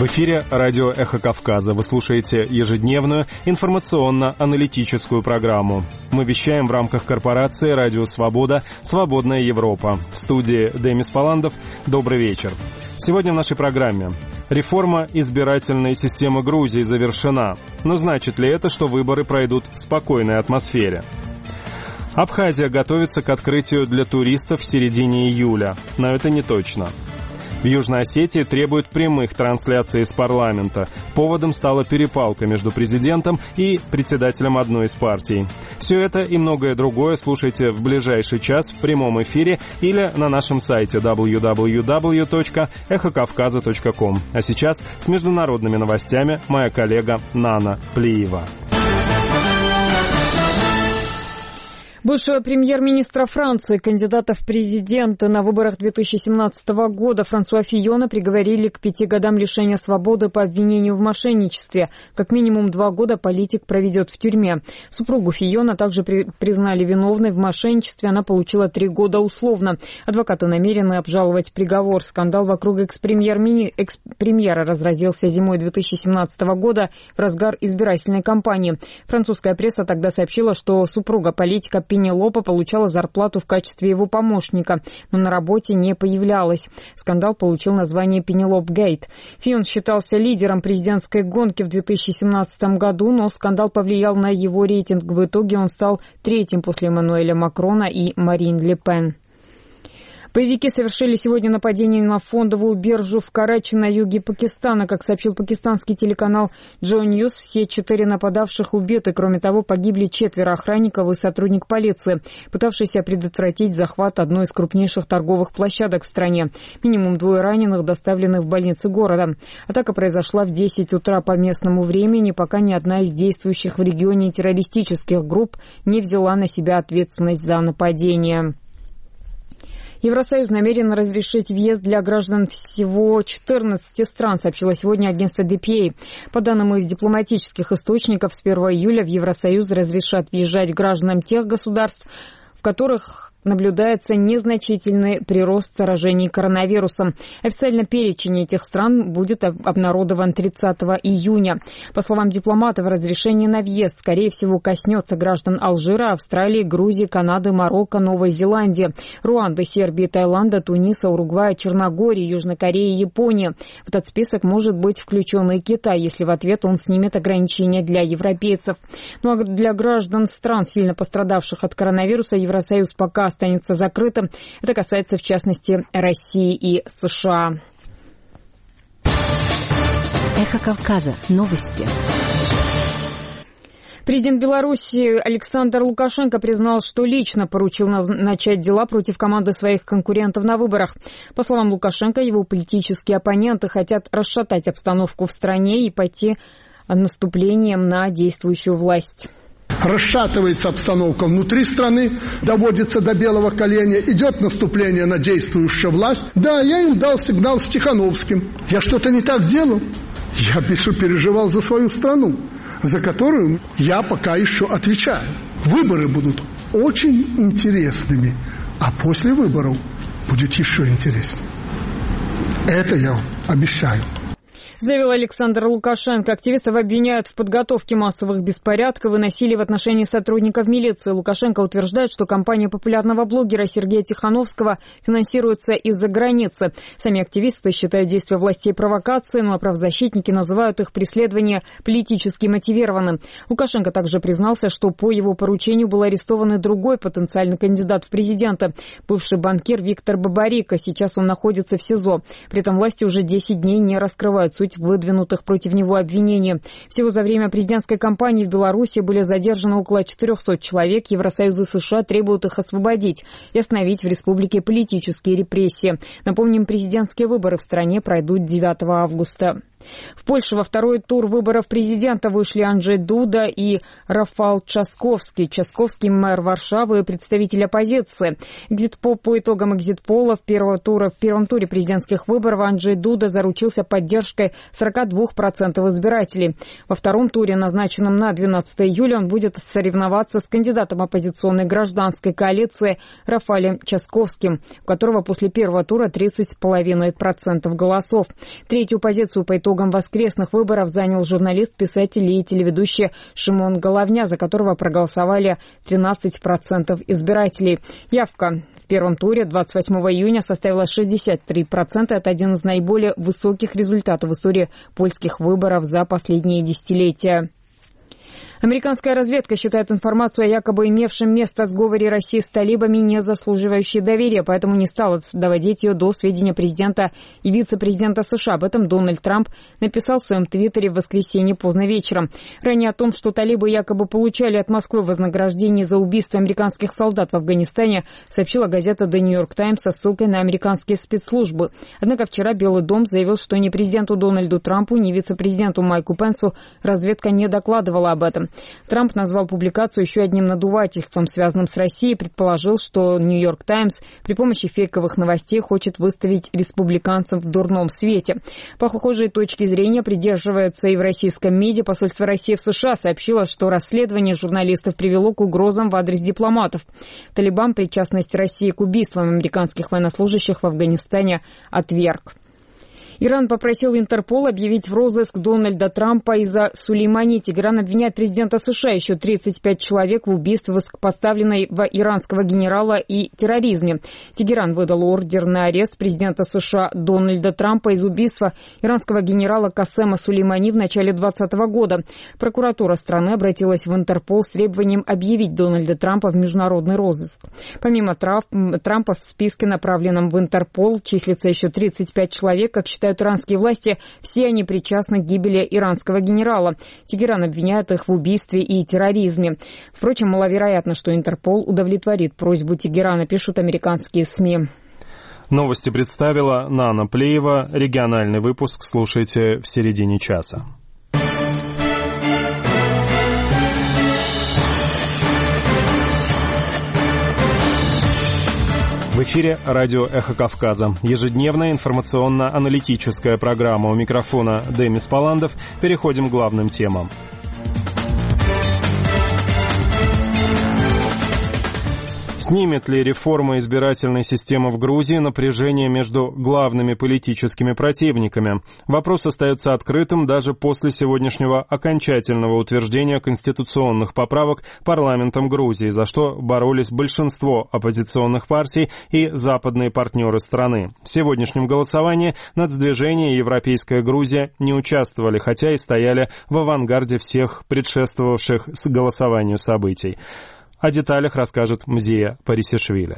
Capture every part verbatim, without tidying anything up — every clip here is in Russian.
В эфире радио «Эхо Кавказа». Вы слушаете ежедневную информационно-аналитическую программу. Мы вещаем в рамках корпорации «Радио Свобода. Свободная Европа». В студии Демис Паландов. Добрый вечер. Сегодня в нашей программе. Реформа избирательной системы Грузии завершена. Но значит ли это, что выборы пройдут в спокойной атмосфере? Абхазия готовится к открытию для туристов в середине июля. Но это не точно. В Южной Осетии требуют прямых трансляций из парламента. Поводом стала перепалка между президентом и председателем одной из партий. Все это и многое другое слушайте в ближайший час в прямом эфире или на нашем сайте дабл ю дабл ю дабл ю точка эхо кавказа точка ком. А сейчас с международными новостями моя коллега Нана Плиева. Бывшего премьер-министра Франции, кандидата в президенты на выборах две тысячи семнадцатого года Франсуа Фийона приговорили к пяти годам лишения свободы по обвинению в мошенничестве. Как минимум два года политик проведет в тюрьме. Супругу Фийона также при- признали виновной в мошенничестве. Она получила три года условно. Адвокаты намерены обжаловать приговор. Скандал вокруг экс-премьер-мини... экс-премьера разразился зимой две тысячи семнадцатого года в разгар избирательной кампании. Французская пресса тогда сообщила, что супруга политика Пенелопа получала зарплату в качестве его помощника, но на работе не появлялась. Скандал получил название «Пенелоп-гейт». Фийон считался лидером президентской гонки в две тысячи семнадцатом году, но скандал повлиял на его рейтинг. В итоге он стал третьим после Эммануэля Макрона и Марин Ле Пен. Боевики совершили сегодня нападение на фондовую биржу в Карачи на юге Пакистана. Как сообщил пакистанский телеканал Джо Ньюс, все четыре нападавших убиты. Кроме того, погибли четверо охранников и сотрудник полиции, пытавшийся предотвратить захват одной из крупнейших торговых площадок в стране. Минимум двое раненых доставлены в больницы города. Атака произошла в десять утра по местному времени, пока ни одна из действующих в регионе террористических групп не взяла на себя ответственность за нападение. Евросоюз намерен разрешить въезд для граждан всего четырнадцати стран, сообщило сегодня агентство ди пи эй. По данным из дипломатических источников, с первого июля в Евросоюз разрешат въезжать гражданам тех государств, в которых наблюдается незначительный прирост заражений коронавирусом. Официально перечень этих стран будет обнародован тридцатого июня. По словам дипломатов, разрешение на въезд, скорее всего, коснется граждан Алжира, Австралии, Грузии, Канады, Марокко, Новой Зеландии, Руанды, Сербии, Таиланда, Туниса, Уругвая, Черногории, Южной Кореи и Японии. В этот список может быть включен и Китай, если в ответ он снимет ограничения для европейцев. Ну а для граждан стран, сильно пострадавших от коронавируса, Евросоюз пока останется закрытым. Это касается, в частности, России и США. Эхо Кавказа. Новости. Президент Беларуси Александр Лукашенко признал, что лично поручил начать дела против команды своих конкурентов на выборах. По словам Лукашенко, его политические оппоненты хотят расшатать обстановку в стране и пойти наступлением на действующую власть. Расшатывается обстановка внутри страны, доводится до белого коленя, идет наступление на действующую власть. Да, я им дал сигнал с Тихановским. Я что-то не так делал. Я переживал за свою страну, за которую я пока еще отвечаю. Выборы будут очень интересными, а после выборов будет еще интереснее. Это я вам обещаю. Заявил Александр Лукашенко. Активистов обвиняют в подготовке массовых беспорядков и насилия в отношении сотрудников милиции. Лукашенко утверждает, что кампания популярного блогера Сергея Тихановского финансируется из-за границы. Сами активисты считают действия властей провокацией, но правозащитники называют их преследование политически мотивированным. Лукашенко также признался, что по его поручению был арестован и другой потенциальный кандидат в президенты, бывший банкир Виктор Бабарико. Сейчас он находится в СИЗО. При этом власти уже десять дней не раскрывают суть выдвинутых против него обвинений. Всего за время президентской кампании в Беларуси были задержаны около четырехсот человек. Евросоюз и США требуют их освободить и остановить в республике политические репрессии. Напомним, президентские выборы в стране пройдут девятого августа. В Польше во второй тур выборов президента вышли Анджей Дуда и Рафал Часковский. Часковский — мэр Варшавы и представитель оппозиции. Экзитпол, по итогам экзитпола в первого тура, в первом туре президентских выборов Анджей Дуда заручился поддержкой сорок два процента избирателей. Во втором туре, назначенном на двенадцатое июля, он будет соревноваться с кандидатом оппозиционной гражданской коалиции Рафалем Часковским, у которого после первого тура тридцать целых пять десятых процента голосов. Третью позицию по итогам воскресных выборов занял журналист, писатель и телеведущий Шимон Головня, за которого проголосовали тринадцать процентов избирателей. Явка в первом туре двадцать восьмого июня составила шестьдесят три процента. Это один из наиболее высоких результатов в истории польских выборов за последние десятилетия. Американская разведка считает информацию о якобы имевшем место сговоре России с талибами не заслуживающей доверия, поэтому не стала доводить ее до сведения президента и вице-президента США. Об этом Дональд Трамп написал в своем твиттере в воскресенье поздно вечером. Ранее о том, что талибы якобы получали от Москвы вознаграждение за убийство американских солдат в Афганистане, сообщила газета The New York Times со ссылкой на американские спецслужбы. Однако вчера Белый дом заявил, что ни президенту Дональду Трампу, ни вице-президенту Майку Пенсу разведка не докладывала об этом. Трамп назвал публикацию еще одним надувательством, связанным с Россией, и предположил, что Нью-Йорк Таймс при помощи фейковых новостей хочет выставить республиканцев в дурном свете. По похожей точке зрения придерживается и в российском МИДе. Посольство России в США сообщило, что расследование журналистов привело к угрозам в адрес дипломатов. Талибан причастность России к убийствам американских военнослужащих в Афганистане отверг. Иран попросил Интерпол объявить в розыск Дональда Трампа из-за Сулеймани. Тегеран обвиняет президента США, еще тридцать пять человек, в убийстве высокопоставленной в иранского генерала и терроризме. Тегеран выдал ордер на арест президента США Дональда Трампа из убийства иранского генерала Касема Сулеймани в начале двадцатого года. Прокуратура страны обратилась в Интерпол с требованием объявить Дональда Трампа в международный розыск. Помимо Трампа в списке, направленном в Интерпол, числится еще тридцать пять человек, как считают иранские власти, все они причастны к гибели иранского генерала. Тегеран обвиняет их в убийстве и терроризме. Впрочем, маловероятно, что Интерпол удовлетворит просьбу Тегерана, пишут американские СМИ. Новости представила Нана Плеева. Региональный выпуск слушайте в середине часа. В эфире радио «Эхо Кавказа». Ежедневная информационно-аналитическая программа. У микрофона Демис Паландов. Переходим к главным темам. Снимет ли реформа избирательной системы в Грузии напряжение между главными политическими противниками? Вопрос остается открытым даже после сегодняшнего окончательного утверждения конституционных поправок парламентом Грузии, за что боролись большинство оппозиционных партий и западные партнеры страны. В сегодняшнем голосовании нацдвижение и Европейская Грузия не участвовали, хотя и стояли в авангарде всех предшествовавших голосованию событий. О деталях расскажет Мзия Парисишвили.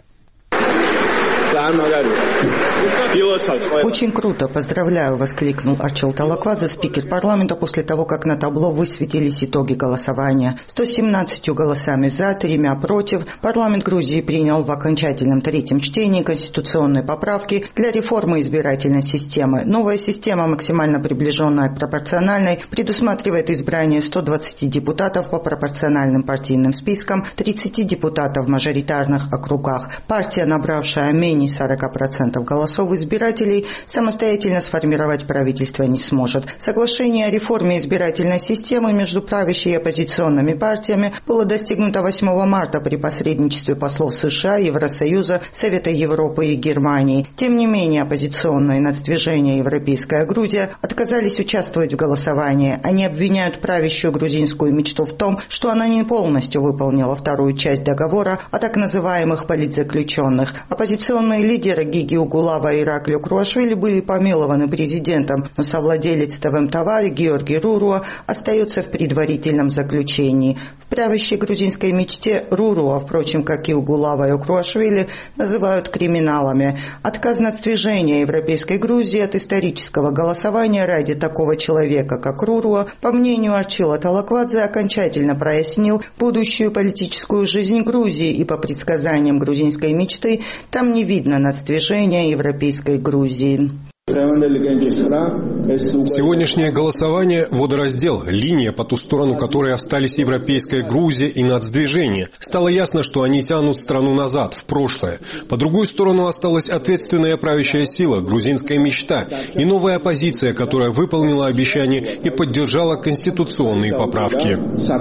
Очень круто, поздравляю, воскликнул Арчил Талаквадзе, спикер парламента, после того, как на табло высветились итоги голосования. сто семнадцатью голосами за, тремя против, парламент Грузии принял в окончательном третьем чтении конституционные поправки для реформы избирательной системы. Новая система, максимально приближенная к пропорциональной, предусматривает избрание ста двадцати депутатов по пропорциональным партийным спискам, тридцати депутатов в мажоритарных округах. Партия, набравшая менее сорока процентов голосов избирателей, самостоятельно сформировать правительство не сможет. Соглашение о реформе избирательной системы между правящей и оппозиционными партиями было достигнуто восьмого марта при посредничестве послов США, Евросоюза, Совета Европы и Германии. Тем не менее, оппозиционное нацдвижение «Европейская Грузия» отказались участвовать в голосовании. Они обвиняют правящую грузинскую мечту в том, что она не полностью выполнила вторую часть договора о так называемых политзаключенных. Оппозиционные лидеры Гиги Угулава и Ираклио Круашвили были помилованы президентом, но совладелец ТВМ-Товари Георгий Руруа остается в предварительном заключении. В правящей грузинской мечте Руруа, впрочем, как и Угулава и Круашвили, называют криминалами. Отказ нацдвижения Европейской Грузии от исторического голосования ради такого человека, как Руруа, по мнению Арчила Талаквадзе, окончательно прояснил будущую политическую жизнь Грузии, и по предсказаниям грузинской мечты там не видно нацдвижения Европейской Грузии. Сегодняшнее голосование – водораздел, линия, по ту сторону которой остались Европейская Грузия и нацдвижение. Стало ясно, что они тянут страну назад, в прошлое. По другую сторону осталась ответственная правящая сила, грузинская мечта и новая оппозиция, которая выполнила обещание и поддержала конституционные поправки.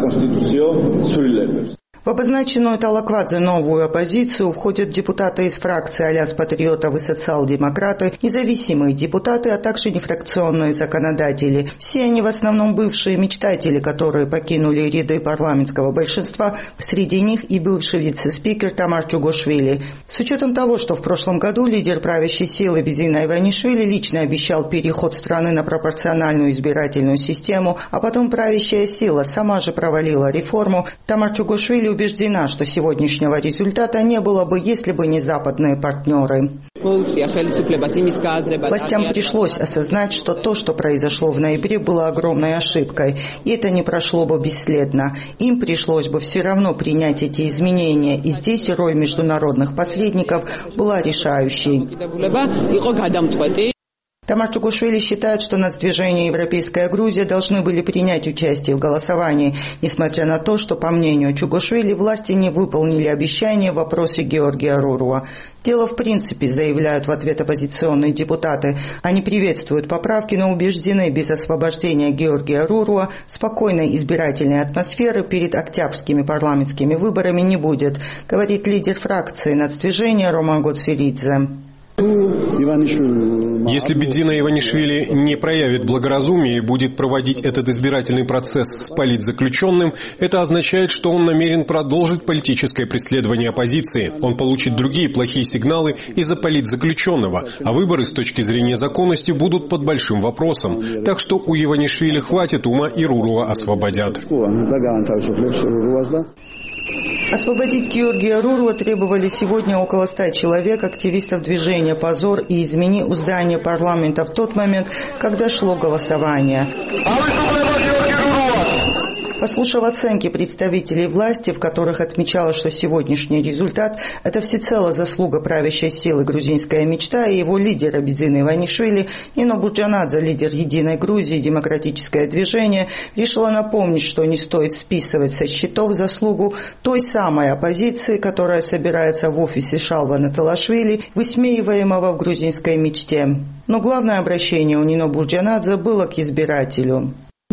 В обозначенную Талаквадзе новую оппозицию входят депутаты из фракции Альянс патриотов и социал-демократы, независимые депутаты, а также нефракционные законодатели. Все они в основном бывшие мечтатели, которые покинули ряды парламентского большинства, среди них и бывший вице-спикер Тамар Чугошвили. С учетом того, что в прошлом году лидер правящей силы Бидзина Иванишвили лично обещал переход страны на пропорциональную избирательную систему, а потом правящая сила сама же провалила реформу, Тамар Чугошвили убеждена, что сегодняшнего результата не было бы, если бы не западные партнеры. Властям пришлось осознать, что то, что произошло в ноябре, было огромной ошибкой, и это не прошло бы бесследно. Им пришлось бы все равно принять эти изменения, и здесь роль международных посредников была решающей. Тамар Чугошвили считает, что нацдвижение и Европейская Грузия должны были принять участие в голосовании, несмотря на то, что, по мнению Чугошвили, власти не выполнили обещания в вопросе Георгия Руруа. Дело в принципе, заявляют в ответ оппозиционные депутаты. Они приветствуют поправки, но убеждены, без освобождения Георгия Руруа спокойной избирательной атмосферы перед октябрьскими парламентскими выборами не будет, говорит лидер фракции нацдвижения Роман Гоцеридзе. Если Бидзина Иванишвили не проявит благоразумие и будет проводить этот избирательный процесс с политзаключенным, это означает, что он намерен продолжить политическое преследование оппозиции. Он получит другие плохие сигналы из-за политзаключенного, а выборы с точки зрения законности будут под большим вопросом. Так что у Иванишвили хватит ума, и Руруа освободят. Освободить Георгия Руруа требовали сегодня около ста человек, активистов движения «Позор» и «Измени» у здания парламента в тот момент, когда шло голосование. Послушав оценки представителей власти, в которых отмечалось, что сегодняшний результат – это всецело заслуга правящей силы «Грузинская мечта» и его лидера Бидзины Иванишвили, Нино Бурджанадзе, лидер «Единой Грузии», «Демократическое движение», решила напомнить, что не стоит списывать со счетов заслугу той самой оппозиции, которая собирается в офисе Шалвана Талашвили, высмеиваемого в «Грузинской мечте». Но главное обращение у Нино Бурджанадзе было к избирателю.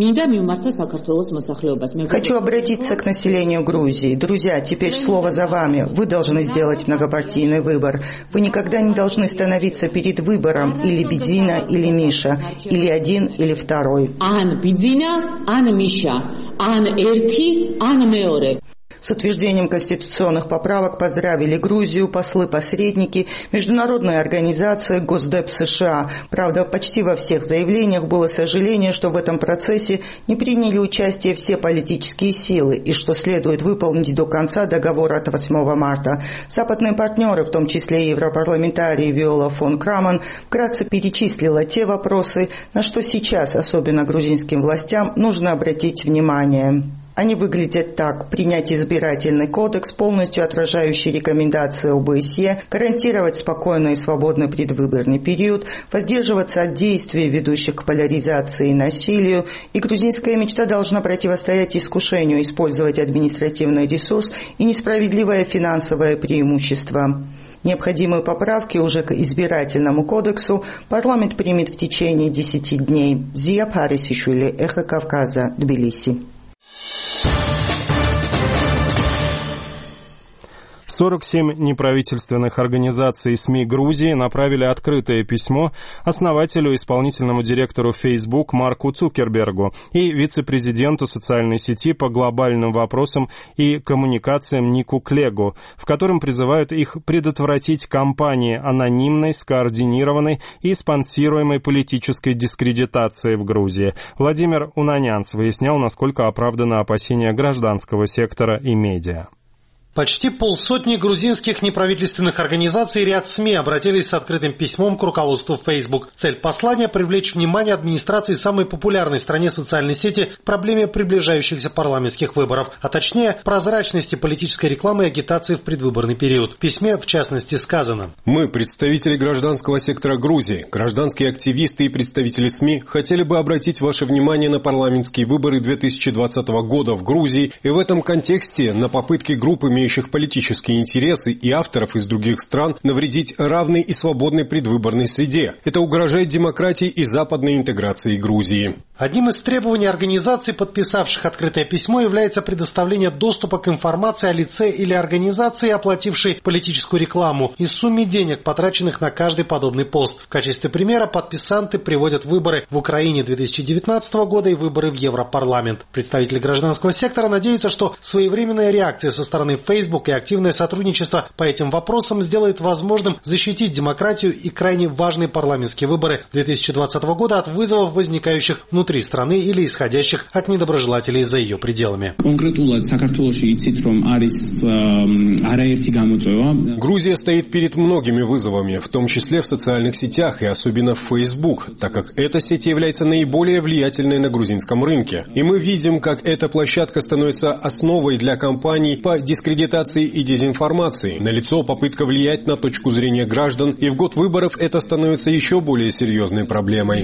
Хочу обратиться к населению Грузии. Друзья, теперь слово за вами. Вы должны сделать многопартийный выбор. Вы никогда не должны становиться перед выбором или Бидзина, или Миша, или один, или второй. Ан Бидзина, ан Миша, ан Эрти, ан Меоре. С утверждением конституционных поправок поздравили Грузию послы-посредники, международные организации, Госдеп США. Правда, почти во всех заявлениях было сожаление, что в этом процессе не приняли участие все политические силы и что следует выполнить до конца договор от восьмого марта. Западные партнеры, в том числе и европарламентарий Виола фон Крамон, вкратце перечислила те вопросы, на что сейчас, особенно грузинским властям, нужно обратить внимание. Они выглядят так: принять избирательный кодекс, полностью отражающий рекомендации о бэ эс е, гарантировать спокойный и свободный предвыборный период, воздерживаться от действий, ведущих к поляризации и насилию, и грузинская мечта должна противостоять искушению использовать административный ресурс и несправедливое финансовое преимущество. Необходимые поправки уже к избирательному кодексу парламент примет в течение десяти дней. Зия Парисишвили, Эхо Кавказа, Тбилиси. сорок семь неправительственных организаций и СМИ Грузии направили открытое письмо основателю и исполнительному директору Facebook Марку Цукербергу и вице-президенту социальной сети по глобальным вопросам и коммуникациям Нику Клегу, в котором призывают их предотвратить кампании анонимной, скоординированной и спонсируемой политической дискредитации в Грузии. Владимир Унанянц выяснял, насколько оправданы опасения гражданского сектора и медиа. Почти полсотни грузинских неправительственных организаций и ряд СМИ обратились с открытым письмом к руководству Facebook. Цель послания – привлечь внимание администрации самой популярной в стране социальной сети к проблеме приближающихся парламентских выборов, а точнее прозрачности политической рекламы и агитации в предвыборный период. В письме, в частности, сказано: «Мы, представители гражданского сектора Грузии, гражданские активисты и представители СМИ, хотели бы обратить ваше внимание на парламентские выборы две тысячи двадцатого года в Грузии и в этом контексте на попытки группы имеющих политические интересы и авторов из других стран навредить равной и свободной предвыборной среде. Это угрожает демократии и западной интеграции Грузии». Одним из требований организаций, подписавших открытое письмо, является предоставление доступа к информации о лице или организации, оплатившей политическую рекламу, и сумме денег, потраченных на каждый подобный пост. В качестве примера подписанты приводят выборы в Украине две тысячи девятнадцатого года и выборы в Европарламент. Представители гражданского сектора надеются, что своевременная реакция со стороны Facebook и активное сотрудничество по этим вопросам сделает возможным защитить демократию и крайне важные парламентские выборы две тысячи двадцатого года от вызовов, возникающих внутри страны или исходящих от недоброжелателей за ее пределами. Грузия стоит перед многими вызовами, в том числе в социальных сетях и особенно в Facebook, так как эта сеть является наиболее влиятельной на грузинском рынке. И мы видим, как эта площадка становится основой для кампаний по дискредитации и дезинформации. Налицо попытка влиять на точку зрения граждан, и в год выборов это становится еще более серьезной проблемой.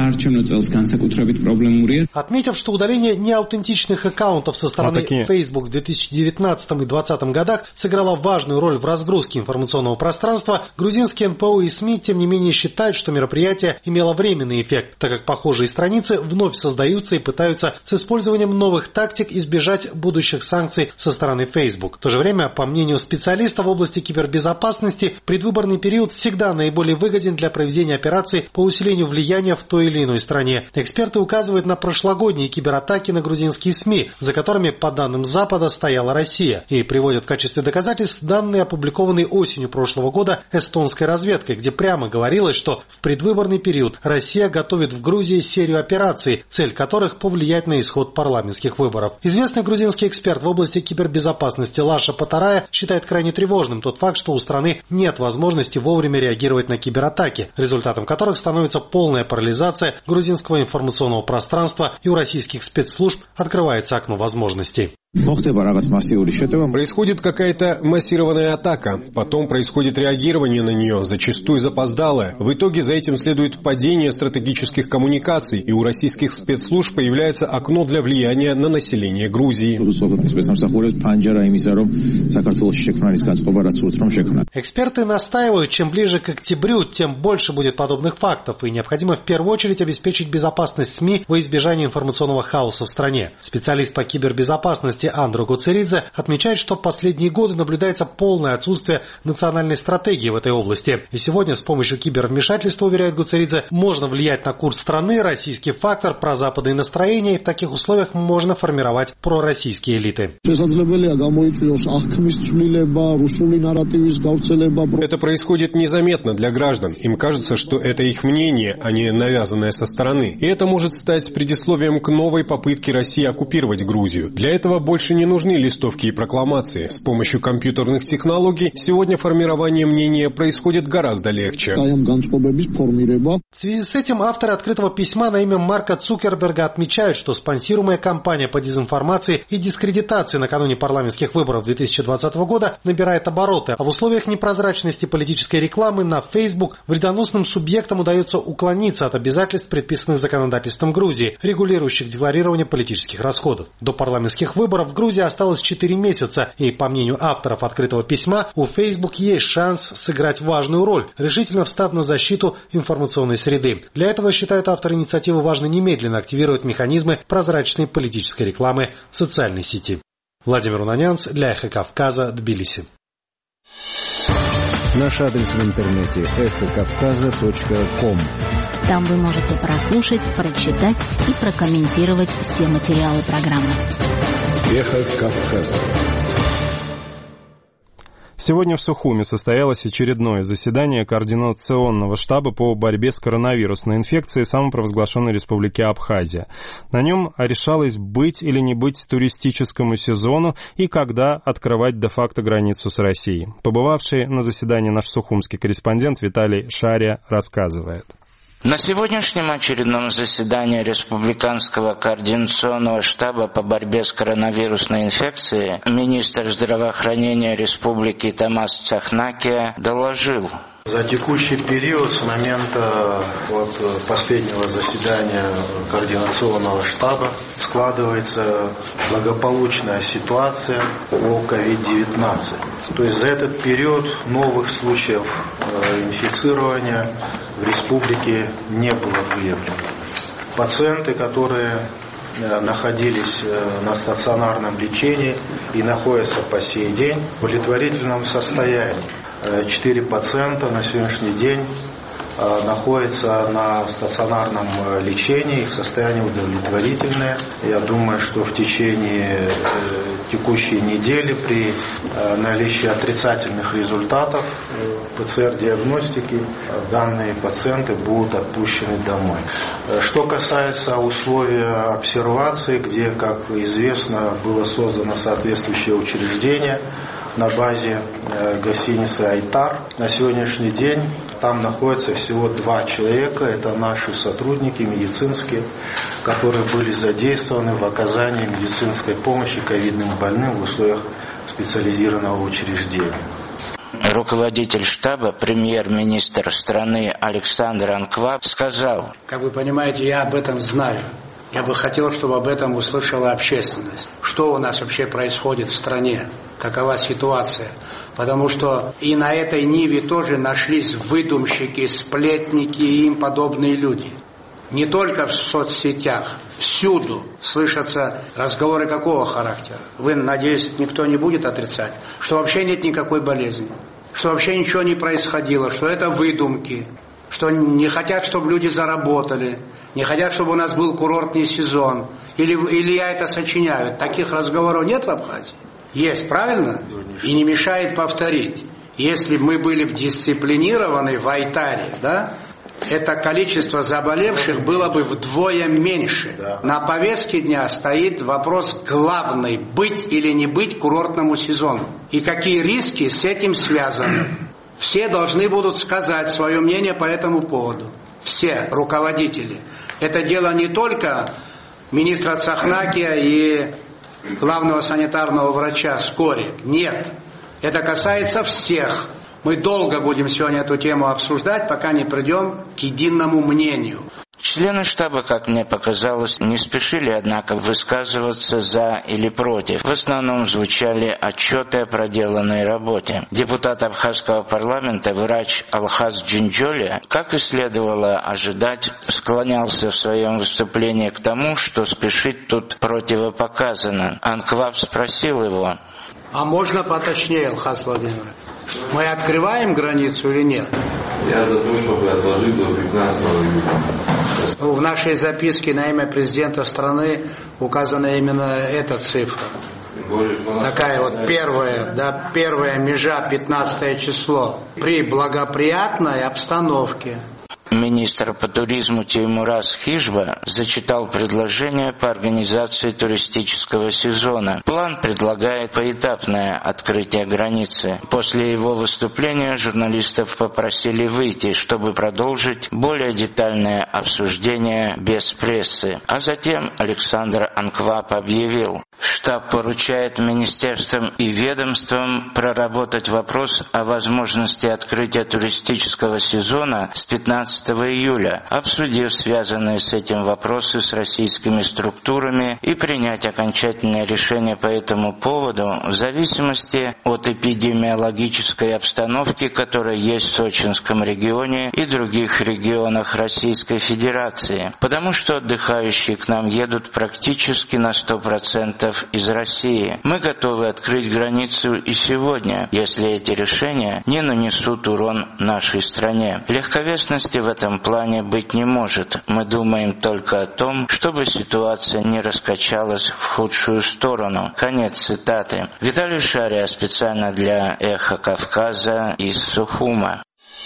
Отметив, что удаление неаутентичных аккаунтов со стороны а Facebook в две тысячи девятнадцатом и две тысячи двадцатом годах сыграло важную роль в разгрузке информационного пространства, грузинские эн пэ о и СМИ, тем не менее, считают, что мероприятие имело временный эффект, так как похожие страницы вновь создаются и пытаются с использованием новых тактик избежать будущих санкций со стороны Facebook. В то же время, по мнению специалистов в области кибербезопасности, предвыборный период всегда наиболее выгоден для проведения операций по усилению влияния в той или иной стране. Эксперты указывают на прошлогодние кибератаки на грузинские СМИ, за которыми, по данным Запада, стояла Россия, и приводят в качестве доказательств данные, опубликованные осенью прошлого года эстонской разведкой, где прямо говорилось, что в предвыборный период Россия готовит в Грузии серию операций, цель которых повлиять на исход парламентских выборов. Известный грузинский эксперт в области кибербезопасности Лаша Патарая считает крайне тревожным тот факт, что у страны нет возможности вовремя реагировать на кибератаки, результатом которых становится полная парализация грузинского информационного пространства, и у российских спецслужб открывается окно возможностей. Происходит какая-то массированная атака, потом происходит реагирование на нее, зачастую запоздалое. В итоге за этим следует падение стратегических коммуникаций, и у российских спецслужб появляется окно для влияния на население Грузии. Эксперты настаивают, чем ближе к октябрю, тем больше будет подобных фактов, и необходимо в первую очередь обеспечить безопасность СМИ во избежание информационного хаоса в стране. Специалист по кибербезопасности Андро Гуцеридзе отмечает, что в последние годы наблюдается полное отсутствие национальной стратегии в этой области. И сегодня с помощью кибервмешательства, уверяет Гуцеридзе, можно влиять на курс страны, российский фактор, прозападные настроения, и в таких условиях можно формировать пророссийские элиты. Это происходит незаметно для граждан. Им кажется, что это их мнение, а не навязанное со стороны. И это может стать предисловием к новой попытке России оккупировать Грузию. Для этого больше не нужны листовки и прокламации. С помощью компьютерных технологий сегодня формирование мнения происходит гораздо легче. В связи с этим авторы открытого письма на имя Марка Цукерберга отмечают, что спонсируемая кампания по дезинформации и дискредитации накануне парламентских выборов две тысячи двадцатого года набирает обороты, а в условиях непрозрачности политической рекламы на Facebook вредоносным субъектам удается уклониться от обязательств, предписанных законодательством Грузии, регулирующих декларирование политических расходов. До парламентских выборов в Грузии осталось четыре месяца, и, по мнению авторов открытого письма, у Facebook есть шанс сыграть важную роль, решительно встав на защиту информационной среды. Для этого, считают авторы инициативы, важно немедленно активировать механизмы прозрачной политической рекламы в социальной сети. Владимир Унанянц для Эхо Кавказа, Тбилиси. Наш адрес в интернете эхо кавказа точка ком. Там вы можете прослушать, прочитать и прокомментировать все материалы программы. Эхо Кавказа. Сегодня в Сухуми состоялось очередное заседание Координационного штаба по борьбе с коронавирусной инфекцией самопровозглашенной Республики Абхазия. На нем решалось быть или не быть туристическому сезону и когда открывать де-факто границу с Россией. Побывавший на заседании наш сухумский корреспондент Виталий Шария рассказывает. На сегодняшнем очередном заседании Республиканского координационного штаба по борьбе с коронавирусной инфекцией министр здравоохранения Республики Томас Цахнакия доложил. За текущий период с момента вот, последнего заседания координационного штаба складывается благополучная ситуация по ковид девятнадцать. То есть за этот период новых случаев инфицирования в республике не было выявлено. Пациенты, которые находились на стационарном лечении и находятся по сей день в удовлетворительном состоянии. Четыре пациента на сегодняшний день находятся на стационарном лечении, их состояние удовлетворительное. Я думаю, что в течение текущей недели при наличии отрицательных результатов ПЦР-диагностики данные пациенты будут отпущены домой. Что касается условий обсервации, где, как известно, было создано соответствующее учреждение на базе гостиницы «Айтар». На сегодняшний день там находится всего два человека. Это наши сотрудники медицинские, которые были задействованы в оказании медицинской помощи ковидным больным в условиях специализированного учреждения. Руководитель штаба, премьер-министр страны Александр Анкваб сказал: «Как вы понимаете, я об этом знаю. Я бы хотел, чтобы об этом услышала общественность. Что у нас вообще происходит в стране? Какова ситуация? Потому что и на этой ниве тоже нашлись выдумщики, сплетники и им подобные люди. Не только в соцсетях, всюду слышатся разговоры какого характера? Вы, надеюсь, никто не будет отрицать, что вообще нет никакой болезни, что вообще ничего не происходило, что это выдумки, что не хотят, чтобы люди заработали, не хотят, чтобы у нас был курортный сезон, или, или я это сочиняю. Таких разговоров нет в Абхазии? Есть, правильно? И не мешает повторить. Если мы были бы дисциплинированы в Айтаре, да, это количество заболевших было бы вдвое меньше. Да. На повестке дня стоит вопрос главный: быть или не быть курортному сезону. И какие риски с этим связаны. Все должны будут сказать свое мнение по этому поводу. Все руководители. Это дело не только министра Цахнакия и главного санитарного врача Скорик. Нет. Это касается всех. Мы долго будем сегодня эту тему обсуждать, пока не придем к единому мнению. Члены штаба, как мне показалось, не спешили, однако, высказываться за или против. В основном звучали отчеты о проделанной работе. Депутат Абхазского парламента, врач Алхаз Джинджоли, как и следовало ожидать, склонялся в своем выступлении к тому, что спешить тут противопоказано. Анкваб спросил его: «А можно поточнее, Алхаз Владимирович? Мы открываем границу или нет?» Я за то, чтобы отложить до пятнадцатого июля. В нашей записке на имя президента страны указана именно эта цифра. Такая вот первая, да, первая межа, пятнадцатое число. При благоприятной обстановке. Министр по туризму Теймураз Хижба зачитал предложение по организации туристического сезона. План предлагает поэтапное открытие границы. После его выступления журналистов попросили выйти, чтобы продолжить более детальное обсуждение без прессы. А затем Александр Анкваб объявил: штаб поручает министерствам и ведомствам проработать вопрос о возможности открытия туристического сезона с пятнадцатого июля, обсудив связанные с этим вопросы с российскими структурами, и принять окончательное решение по этому поводу в зависимости от эпидемиологической обстановки, которая есть в Сочинском регионе и других регионах Российской Федерации. Потому что отдыхающие к нам едут практически на сто процентов иммигрантов из России. Мы готовы открыть границу и сегодня, если эти решения не нанесут урон нашей стране. Легковесности в этом плане быть не может. Мы думаем только о том, чтобы ситуация не раскачалась в худшую сторону. Конец цитаты. Виталий Шария специально для «Эхо Кавказа» из Сухума.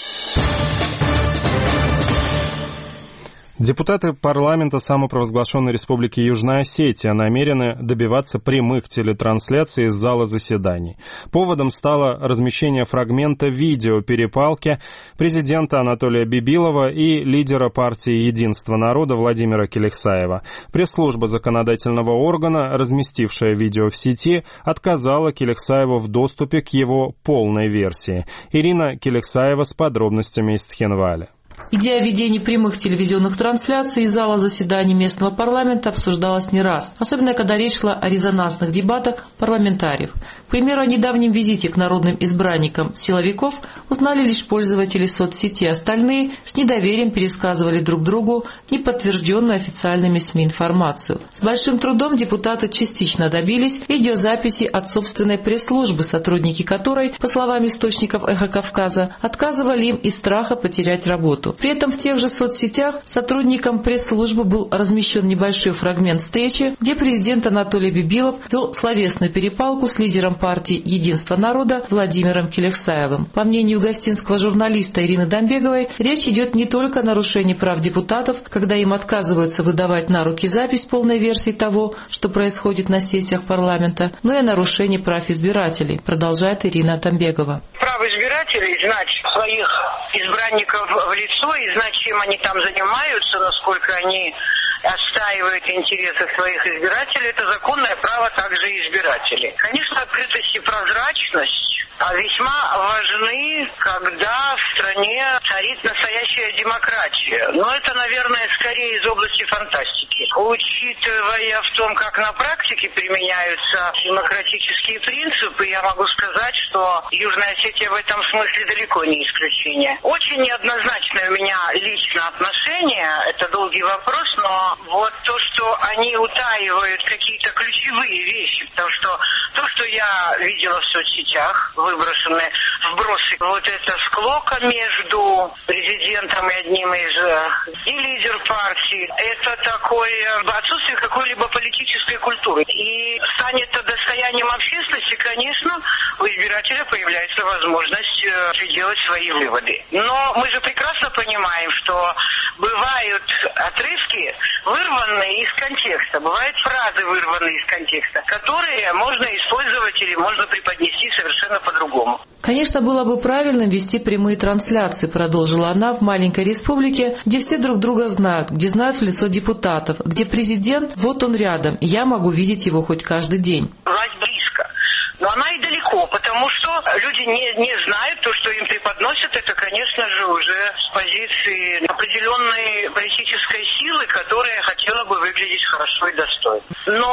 Депутаты парламента самопровозглашенной Республики Южная Осетия намерены добиваться прямых телетрансляций из зала заседаний. Поводом стало размещение фрагмента видео перепалки президента Анатолия Бибилова и лидера партии «Единство народа» Владимира Келексаева. Пресс-служба законодательного органа, разместившая видео в сети, отказала Келексаеву в доступе к его полной версии. Ирина Келексаева с подробностями из Цхинвали. Идея ведения прямых телевизионных трансляций из зала заседаний местного парламента обсуждалась не раз, особенно когда речь шла о резонансных дебатах парламентариев. К примеру, о недавнем визите к народным избранникам силовиков узнали лишь пользователи соцсети, остальные с недоверием пересказывали друг другу неподтвержденную официальными СМИ информацию. С большим трудом депутаты частично добились видеозаписи от собственной пресс-службы, сотрудники которой, по словам источников «Эхо Кавказа», отказывали им из страха потерять работу. При этом в тех же соцсетях сотрудникам пресс-службы был размещен небольшой фрагмент встречи, где президент Анатолий Бибилов вел словесную перепалку с лидером партии «Единство народа» Владимиром Келексаевым. По мнению гостинского журналиста Ирины Дамбеговой, речь идет не только о нарушении прав депутатов, когда им отказываются выдавать на руки запись полной версии того, что происходит на сессиях парламента, но и о нарушении прав избирателей, продолжает Ирина Дамбегова. Право избирателей знать своих избранников в лицо и знать, чем они там занимаются, насколько они отстаивают интересы своих избирателей, это законное право также и избирателей. Конечно, открытость и прозрачность весьма важны, когда в стране царит настоящая демократия. Но это, наверное, скорее из области фантастики. Учитывая в том, как на практике применяются демократические принципы, я могу сказать, что Южная Осетия в этом смысле далеко не исключение. Очень неоднозначное у меня лично отношение, это долгий вопрос, но вот то, что они утаивают какие-то ключевые вещи, потому что то, что я видела в соцсетях, выброшены вбросы, вот эта склока между президентом и одним из и лидер партии, это такое отсутствие какой-либо политической культуры. И станет это достоянием общественности, конечно, у избирателя появляется возможность делать свои выводы. Но мы же прекрасно понимаем, что бывают отрывки, вырванные из контекста, бывают фразы, вырванные из контекста, которые можно использовать или можно преподнести совершенно по-другому. Конечно, было бы правильно вести прямые трансляции, продолжила она, в маленькой республике, где все друг друга знают, где знают в лицо депутатов, где президент, вот он рядом, и я могу видеть его хоть каждый день. Власть близко. Но она и далеко, потому что люди не, не знают то, что им преподносят, это, конечно же, уже с позиции определенной политической силы, которая хотела бы выглядеть хорошо и достойно.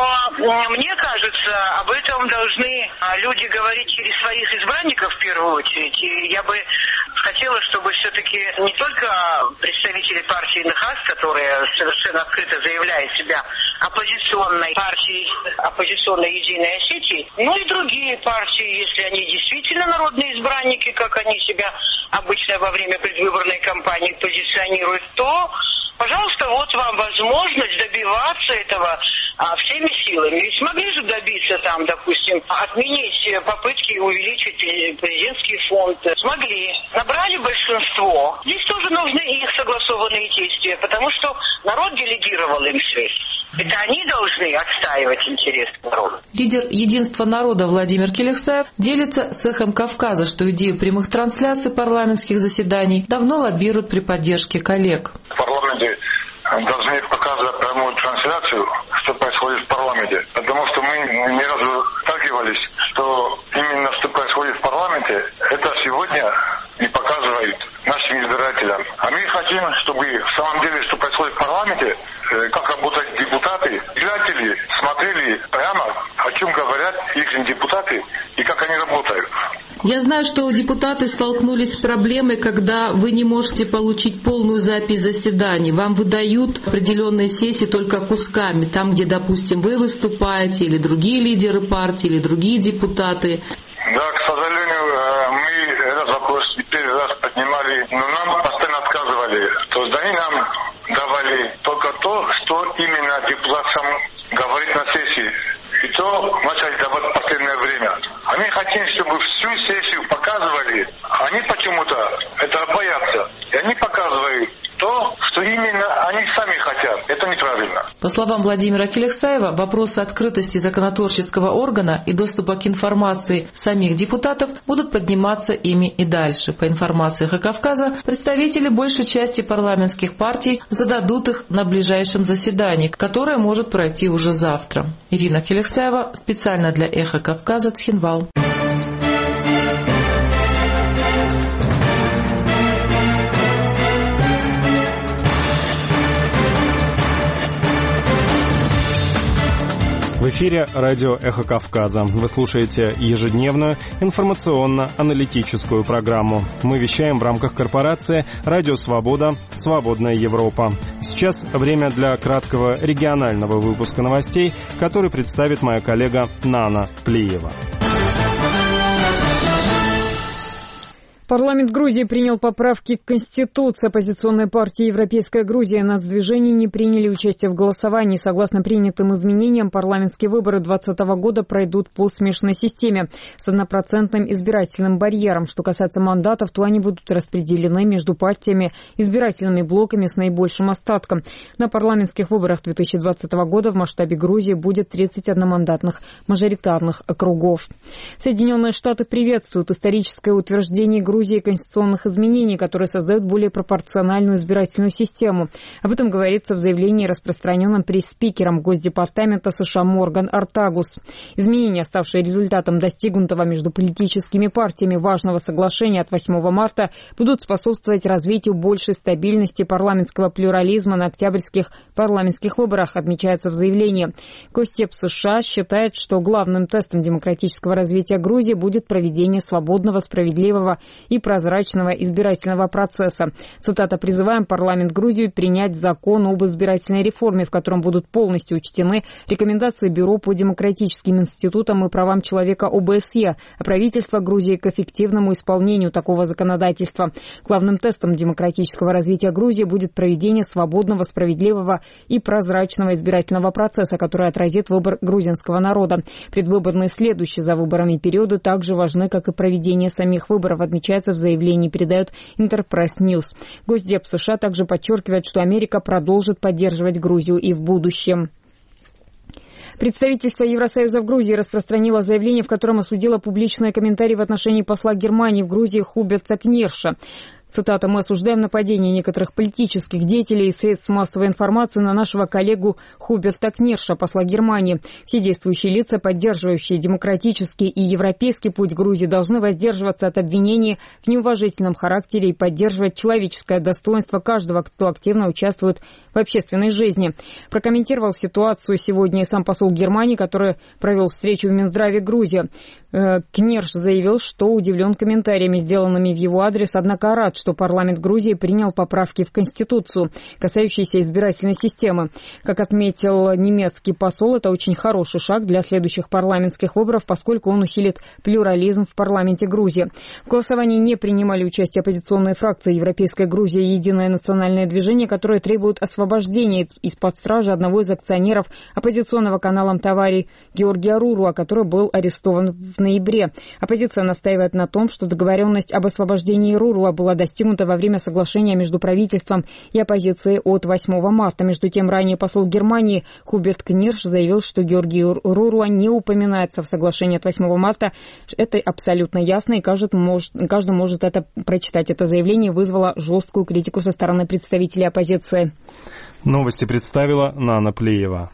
Но мне кажется, об этом должны люди говорить через своих избранников в первую очередь. И я бы хотела, чтобы все-таки не только представители партии НХАС, которые совершенно открыто заявляют себя оппозиционной партией, оппозиционной Единой Осетии, но и другие партии, если они действительно народные избранники, как они себя обычно во время предвыборной кампании позиционируют, то, пожалуйста, вот вам возможность добиваться этого а, всеми силами. Ведь смогли же добиться там, допустим, отменить попытки увеличить президентский фонд. Смогли. Набрали большинство. Здесь тоже нужны их согласованные действия, потому что народ делегировал им все. Это они должны отстаивать интересы народа. Лидер Единства народа Владимир Келексаев делится с «Эхом Кавказа», что идею прямых трансляций парламентских заседаний давно лоббируют при поддержке коллег. В парламенте должны показывать прямую трансляцию, что происходит в парламенте. Потому что мы ни разу сталкивались, что именно что происходит в парламенте, это сегодня не показывают нашим избирателям. А мы хотим, чтобы в самом деле, что происходит в парламенте, как работают депутаты, избиратели смотрели прямо, о чем говорят их депутаты и как они работают. Я знаю, что депутаты столкнулись с проблемой, когда вы не можете получить полную запись заседаний. Вам выдают определенные сессии только кусками, там, где, допустим, вы выступаете, или другие лидеры партии, или другие депутаты. Да, к сожалению, мы этот вопрос первый раз поднимали, но нам постоянно отказывали. То есть они нам давали только то, что именно депутат сам говорит на сессии. И то начали давать в последнее время. Они хотят, чтобы всю сессию показывали. Они почему-то это боятся. И они показывают то, что именно они сами хотят. Это неправильно. По словам Владимира Келексаева, вопросы открытости законотворческого органа и доступа к информации самих депутатов будут подниматься ими и дальше. По информации «Эхо Кавказа», представители большей части парламентских партий зададут их на ближайшем заседании, которое может пройти уже завтра. Ирина Келексаева специально для «Эхо Кавказа», Цхинвал. В эфире радио «Эхо Кавказа». Вы слушаете ежедневную информационно-аналитическую программу. Мы вещаем в рамках корпорации «Радио Свобода. Свободная Европа». Сейчас время для краткого регионального выпуска новостей, который представит моя коллега Нана Плиева. Парламент Грузии принял поправки к Конституции. Оппозиционные партии «Европейская Грузия» и «Нацдвижение» не приняли участие в голосовании. Согласно принятым изменениям, парламентские выборы две тысячи двадцатого года пройдут по смешанной системе с однопроцентным избирательным барьером. Что касается мандатов, то они будут распределены между партиями, избирательными блоками с наибольшим остатком. На парламентских выборах две тысячи двадцатого года в масштабе Грузии будет тридцать одномандатных мажоритарных округов. Соединенные Штаты приветствуют историческое утверждение Грузии Грузии конституционных изменений, которые создают более пропорциональную избирательную систему. Об этом говорится в заявлении, распространенном пресс-спикером Госдепартамента США Морган Ортагус. Изменения, ставшие результатом достигнутого между политическими партиями важного соглашения от восьмого марта, будут способствовать развитию большей стабильности парламентского плюрализма на октябрьских парламентских выборах, отмечается в заявлении. Госдеп США считает, что главным тестом демократического развития Грузии будет проведение свободного, справедливого и прозрачного избирательного процесса. Цитата: «Призываем парламент Грузии принять закон об избирательной реформе, в котором будут полностью учтены рекомендации Бюро по демократическим институтам и правам человека О Б С Е, а правительство Грузии к эффективному исполнению такого законодательства. Главным тестом демократического развития Грузии будет проведение свободного, справедливого и прозрачного избирательного процесса, который отразит выбор грузинского народа. Предвыборные следующие за выборами периоды также важны, как и проведение самих выборов», отмечается в заявлении, передает Интерпресс Ньюс. Госдеп США также подчеркивает, что Америка продолжит поддерживать Грузию и в будущем. Представительство Евросоюза в Грузии распространило заявление, в котором осудило публичные комментарии в отношении посла Германии в Грузии Хуберта Книрша. Цитата: «Мы осуждаем нападение некоторых политических деятелей и средств массовой информации на нашего коллегу Хуберта Книрша, посла Германии. Все действующие лица, поддерживающие демократический и европейский путь Грузии, должны воздерживаться от обвинений в неуважительном характере и поддерживать человеческое достоинство каждого, кто активно участвует в общественной жизни». Прокомментировал ситуацию сегодня и сам посол Германии, который провел встречу в Минздраве Грузии. Книрш заявил, что удивлен комментариями, сделанными в его адрес, однако рад, что парламент Грузии принял поправки в Конституцию, касающиеся избирательной системы. Как отметил немецкий посол, это очень хороший шаг для следующих парламентских выборов, поскольку он усилит плюрализм в парламенте Грузии. В голосовании не принимали участие оппозиционные фракции «Европейская Грузия» и «Единое национальное движение», которые требуют освобождения из-под стражи одного из акционеров оппозиционного канала «Тавари» Георгия Руруа, который был арестован в ноябре. Оппозиция настаивает на том, что договоренность об освобождении Руруа была достигнута во время соглашения между правительством и оппозицией от восьмого марта. Между тем, ранее посол Германии Хуберт Книрш заявил, что Георгий Руруа не упоминается в соглашении от восьмого марта. Это абсолютно ясно, и каждый может, каждый может это прочитать. Это заявление вызвало жесткую критику со стороны представителей оппозиции. Новости представила Нана Плиева.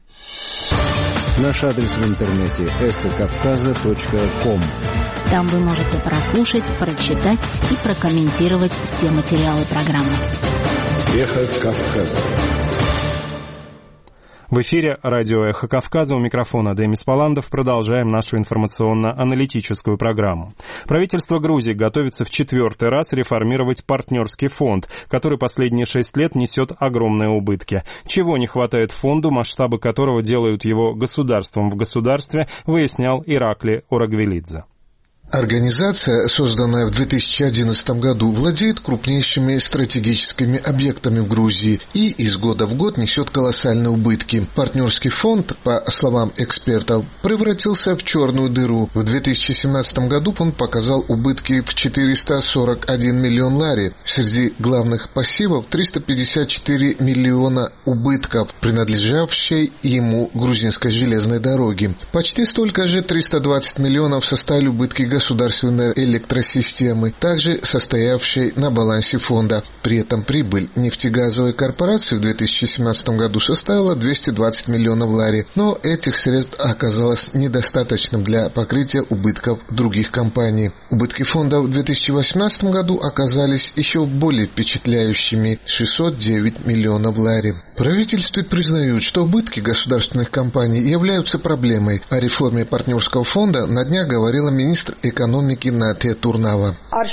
Наш адрес в интернете эхо кавказа точка ком. Там вы можете прослушать, прочитать и прокомментировать все материалы программы. Эхо Кавказа. В эфире радио «Эхо Кавказа», у микрофона Демис Паландов. Продолжаем нашу информационно-аналитическую программу. Правительство Грузии готовится в четвертый раз реформировать партнерский фонд, который последние шесть лет несет огромные убытки. Чего не хватает фонду, масштабы которого делают его государством в государстве, выяснял Иракли Орагвелидзе. Организация, созданная в две тысячи одиннадцатом году, владеет крупнейшими стратегическими объектами в Грузии и из года в год несет колоссальные убытки. Партнерский фонд, по словам экспертов, превратился в черную дыру. В две тысячи семнадцатом году фонд показал убытки в четыреста сорок один миллион лари. Среди главных пассивов триста пятьдесят четыре миллиона убытков, принадлежавшей ему грузинской железной дороге. Почти столько же, триста двадцать миллионов, составили убытки государственной электросистемы, также состоявшей на балансе фонда. При этом прибыль нефтегазовой корпорации в две тысячи семнадцатом году составила двести двадцать миллионов лари, но этих средств оказалось недостаточным для покрытия убытков других компаний. Убытки фонда в две тысячи восемнадцатом году оказались еще более впечатляющими – шестьсот девять миллионов лари. Правительство признают, что убытки государственных компаний являются проблемой. О реформе партнерского фонда на днях говорила министр экономики Натия Турнава.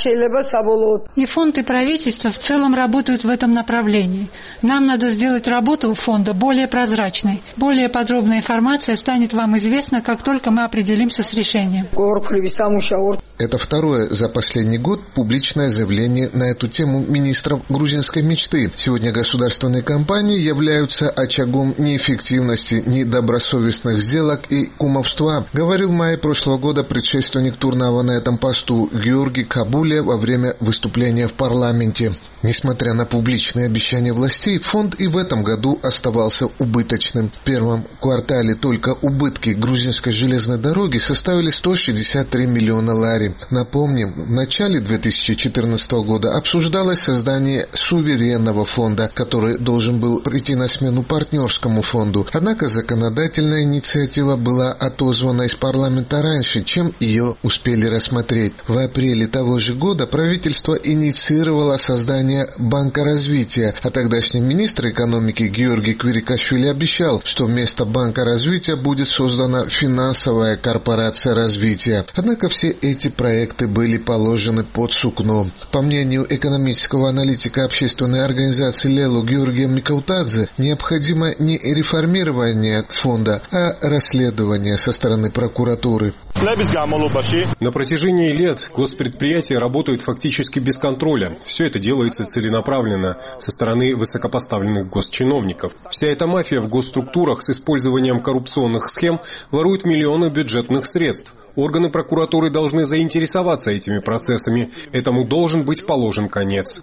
И фонд, и правительство в целом работают в этом направлении. Нам надо сделать работу фонда более прозрачной. Более подробная информация станет вам известна, как только мы определимся с решением. Это второе за последний год публичное заявление на эту тему министров грузинской мечты. Сегодня государственные компании являются очагом неэффективности, недобросовестных сделок и кумовства, говорил в мае прошлого года предшественник Турнава на этом посту Георгий Кабуле во время выступления в парламенте. Несмотря на публичные обещания властей, фонд и в этом году оставался убыточным. В первом квартале только убытки грузинской железной дороги составили сто шестьдесят три миллиона лари. Напомним, в начале две тысячи четырнадцатого года обсуждалось создание суверенного фонда, который должен был прийти на смену партнерскому фонду. Однако законодательная инициатива была отозвана из парламента раньше, чем ее успели рассмотреть. В апреле того же года правительство инициировало создание Банка развития, а тогдашний министр экономики Георгий Квирикашвили обещал, что вместо Банка развития будет создана финансовая корпорация развития. Однако все эти проекты были положены под сукно. По мнению экономического аналитика общественной организации Лелу Георгия Микаутадзе, необходимо не реформирование фонда, а расследование со стороны прокуратуры. На протяжении лет госпредприятия работают фактически без контроля. Все это делается целенаправленно со стороны высокопоставленных госчиновников. Вся эта мафия в госструктурах с использованием коррупционных схем ворует миллионы бюджетных средств. Органы прокуратуры должны заинтересоваться этими процессами. Этому должен быть положен конец.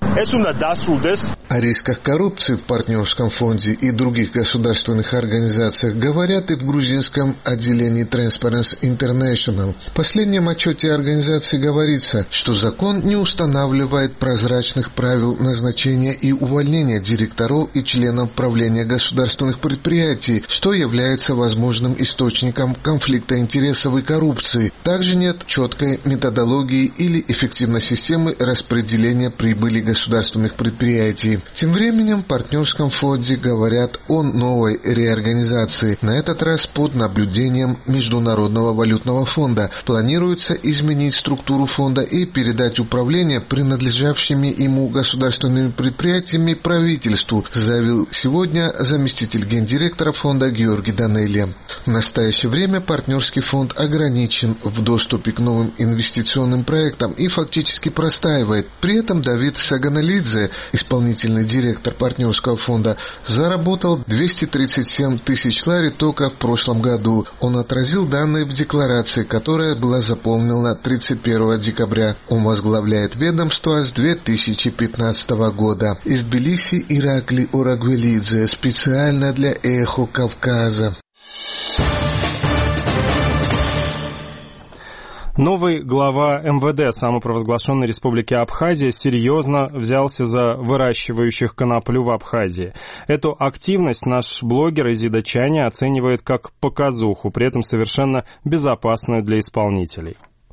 О рисках коррупции в партнерском фонде и других государственных организациях говорят и в грузинском отделении Transparency International. В последнем отчете организации говорится, что закон не устанавливает прозрачных правил назначения и увольнения директоров и членов правления государственных предприятий, что является возможным источником конфликта интересов и коррупции. Также нет четкой методологии или эффективной системы распределения прибыли государственных предприятий. Тем временем в партнерском фонде говорят о новой реорганизации, на этот раз под наблюдением Международного валютного фонда. Планируется изменить структуру фонда и передать управление принадлежавшими ему государственными предприятиями правительству, заявил сегодня заместитель гендиректора фонда Георгий Данелия. В настоящее время партнерский фонд ограничен в доступе к новым инвестиционным проектам и фактически простаивает. При этом Давид Саганалидзе, исполнительный директор партнерского фонда, заработал двести тридцать семь тысяч лари только в прошлом году. Он отразил данные в декларации, которая была заполнена тридцать первого декабря. Он возглавляет ведомство с две тысячи пятнадцатого года. Из Тбилиси Иракли Орагвелидзе специально для Эхо Кавказа. Новый глава эм вэ дэ самопровозглашенной республики Абхазия серьезно взялся за выращивающих коноплю в Абхазии. Эту активность наш блогер Изида Чани оценивает как показуху, при этом совершенно безопасную для исполнителей.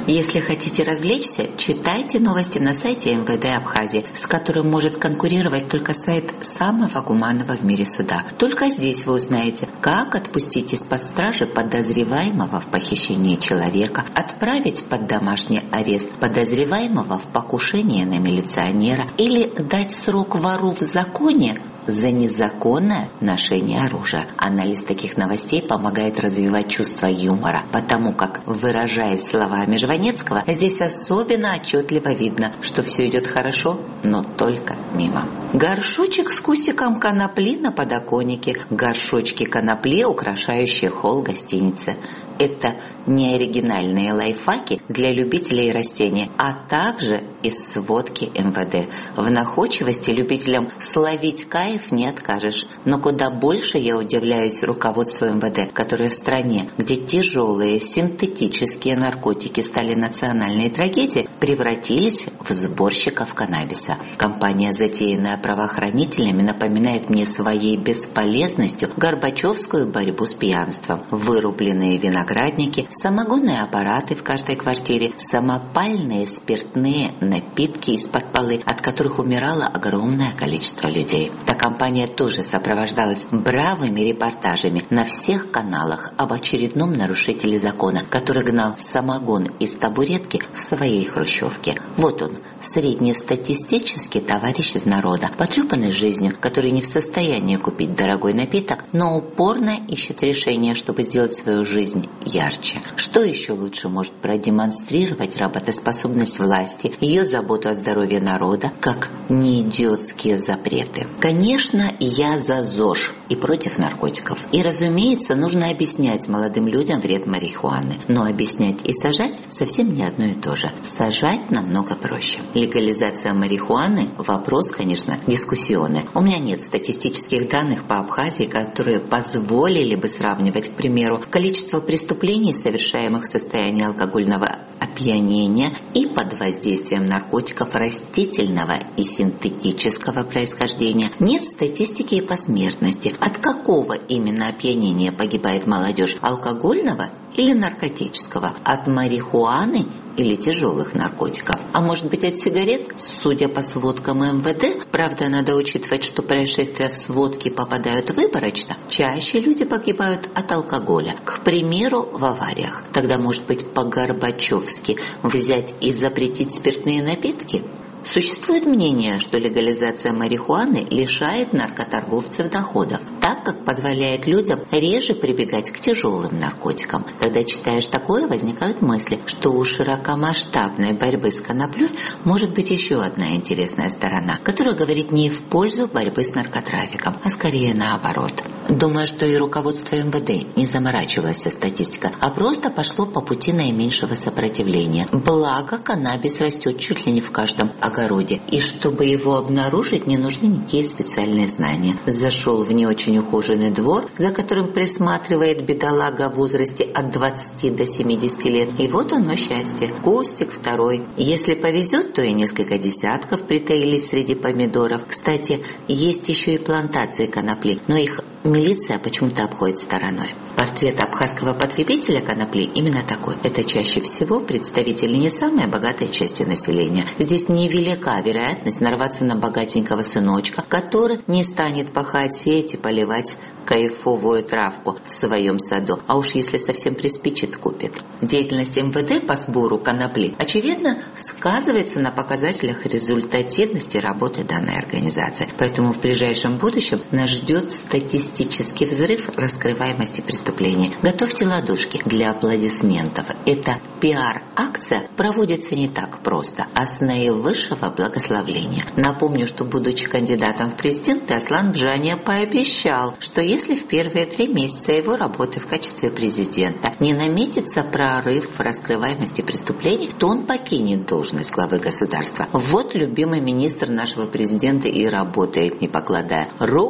Если хотите развлечься, читайте новости на сайте эм вэ дэ Абхазии, с которым может конкурировать только сайт самого гуманного в мире суда. Только здесь вы узнаете, как отпустить из-под стражи подозреваемого в похищении человека, отправить под домашний арест подозреваемого в покушении на милиционера или дать срок вору в законе за незаконное ношение оружия. Анализ таких новостей помогает развивать чувство юмора, потому как, выражаясь словами Жванецкого, здесь особенно отчетливо видно, что все идет хорошо, но только мимо. Горшочек с кустиком конопли на подоконнике, горшочки конопли, украшающие холл гостиницы. Это не оригинальные лайфхаки для любителей растений, а также из сводки эм вэ дэ. В находчивости любителям словить кайф не откажешь. Но куда больше я удивляюсь руководству эм вэ дэ, которое в стране, где тяжелые синтетические наркотики стали национальной трагедией, превратились в сборщиков каннабиса. Компания, затеянная правоохранителями, напоминает мне своей бесполезностью горбачевскую борьбу с пьянством. Вырубленные виноградники, самогонные аппараты в каждой квартире, самопальные спиртные напитки из-под полы, от которых умирало огромное количество людей. Та компания тоже сопровождалась бравыми репортажами на всех каналах об очередном нарушителе закона, который гнал самогон из табуретки в своей хрущевке. Вот он, среднестатистический товарищ из народа, потрепанный жизнью, который не в состоянии купить дорогой напиток, но упорно ищет решение, чтобы сделать свою жизнь ярче. Что еще лучше может продемонстрировать работоспособность власти, ее заботу о здоровье народа, как неидиотские запреты? Конечно, я за ЗОЖ и против наркотиков. И, разумеется, нужно объяснять молодым людям вред марихуаны. Но объяснять и сажать совсем не одно и то же. Сажать намного проще. Легализация марихуаны – вопрос, конечно, дискуссионный. У меня нет статистических данных по Абхазии, которые позволили бы сравнивать, к примеру, количество преступлений, совершаемых в состоянии алкогольного опьянения и под воздействием наркотиков растительного и синтетического происхождения. Нет статистики и по смертности. От какого именно опьянения погибает молодежь? Алкогольного или наркотического? От марихуаны или тяжелых наркотиков? А может быть, от сигарет? Судя по сводкам эм вэ дэ, правда, надо учитывать, что происшествия в сводки попадают выборочно. Чаще люди погибают от алкоголя, к примеру, в авариях. Тогда, может быть, по-горбачевски взять и запретить спиртные напитки? Существует мнение, что легализация марихуаны лишает наркоторговцев доходов, так как позволяет людям реже прибегать к тяжелым наркотикам. Когда читаешь такое, возникают мысли, что у широкомасштабной борьбы с коноплей может быть еще одна интересная сторона, которая говорит не в пользу борьбы с наркотрафиком, а скорее наоборот. Думаю, что и руководство эм вэ дэ не заморачивалось со статистикой, а просто пошло по пути наименьшего сопротивления. Благо, каннабис растет чуть ли не в каждом огороде, и чтобы его обнаружить, не нужны никакие специальные знания. Зашел в не очень ухоженный двор, за которым присматривает бедолага в возрасте от двадцати до семидесяти лет, и вот оно счастье. Кустик второй. Если повезет, то и несколько десятков притаились среди помидоров. Кстати, есть еще и плантации конопли, но их милиция почему-то обходит стороной. Портрет абхазского потребителя конопли именно такой. Это чаще всего представители не самой богатой части населения. Здесь невелика вероятность нарваться на богатенького сыночка, который не станет пахать, сеять и поливать кайфовую травку в своем саду, а уж если совсем приспичит, купит. Деятельность эм вэ дэ по сбору конопли, очевидно, сказывается на показателях результативности работы данной организации. Поэтому в ближайшем будущем нас ждет статистический взрыв раскрываемости преступлений. Готовьте ладошки для аплодисментов. Эта пиар-акция проводится не так просто, а с наивысшего благословления. Напомню, что, будучи кандидатом в президенты, Аслан Бжания пообещал, что если в первые три месяца его работы в качестве президента не наметится прорыв в раскрываемости преступлений, то он покинет должность главы государства. Вот любимый министр нашего президента и работает, не покладая рук,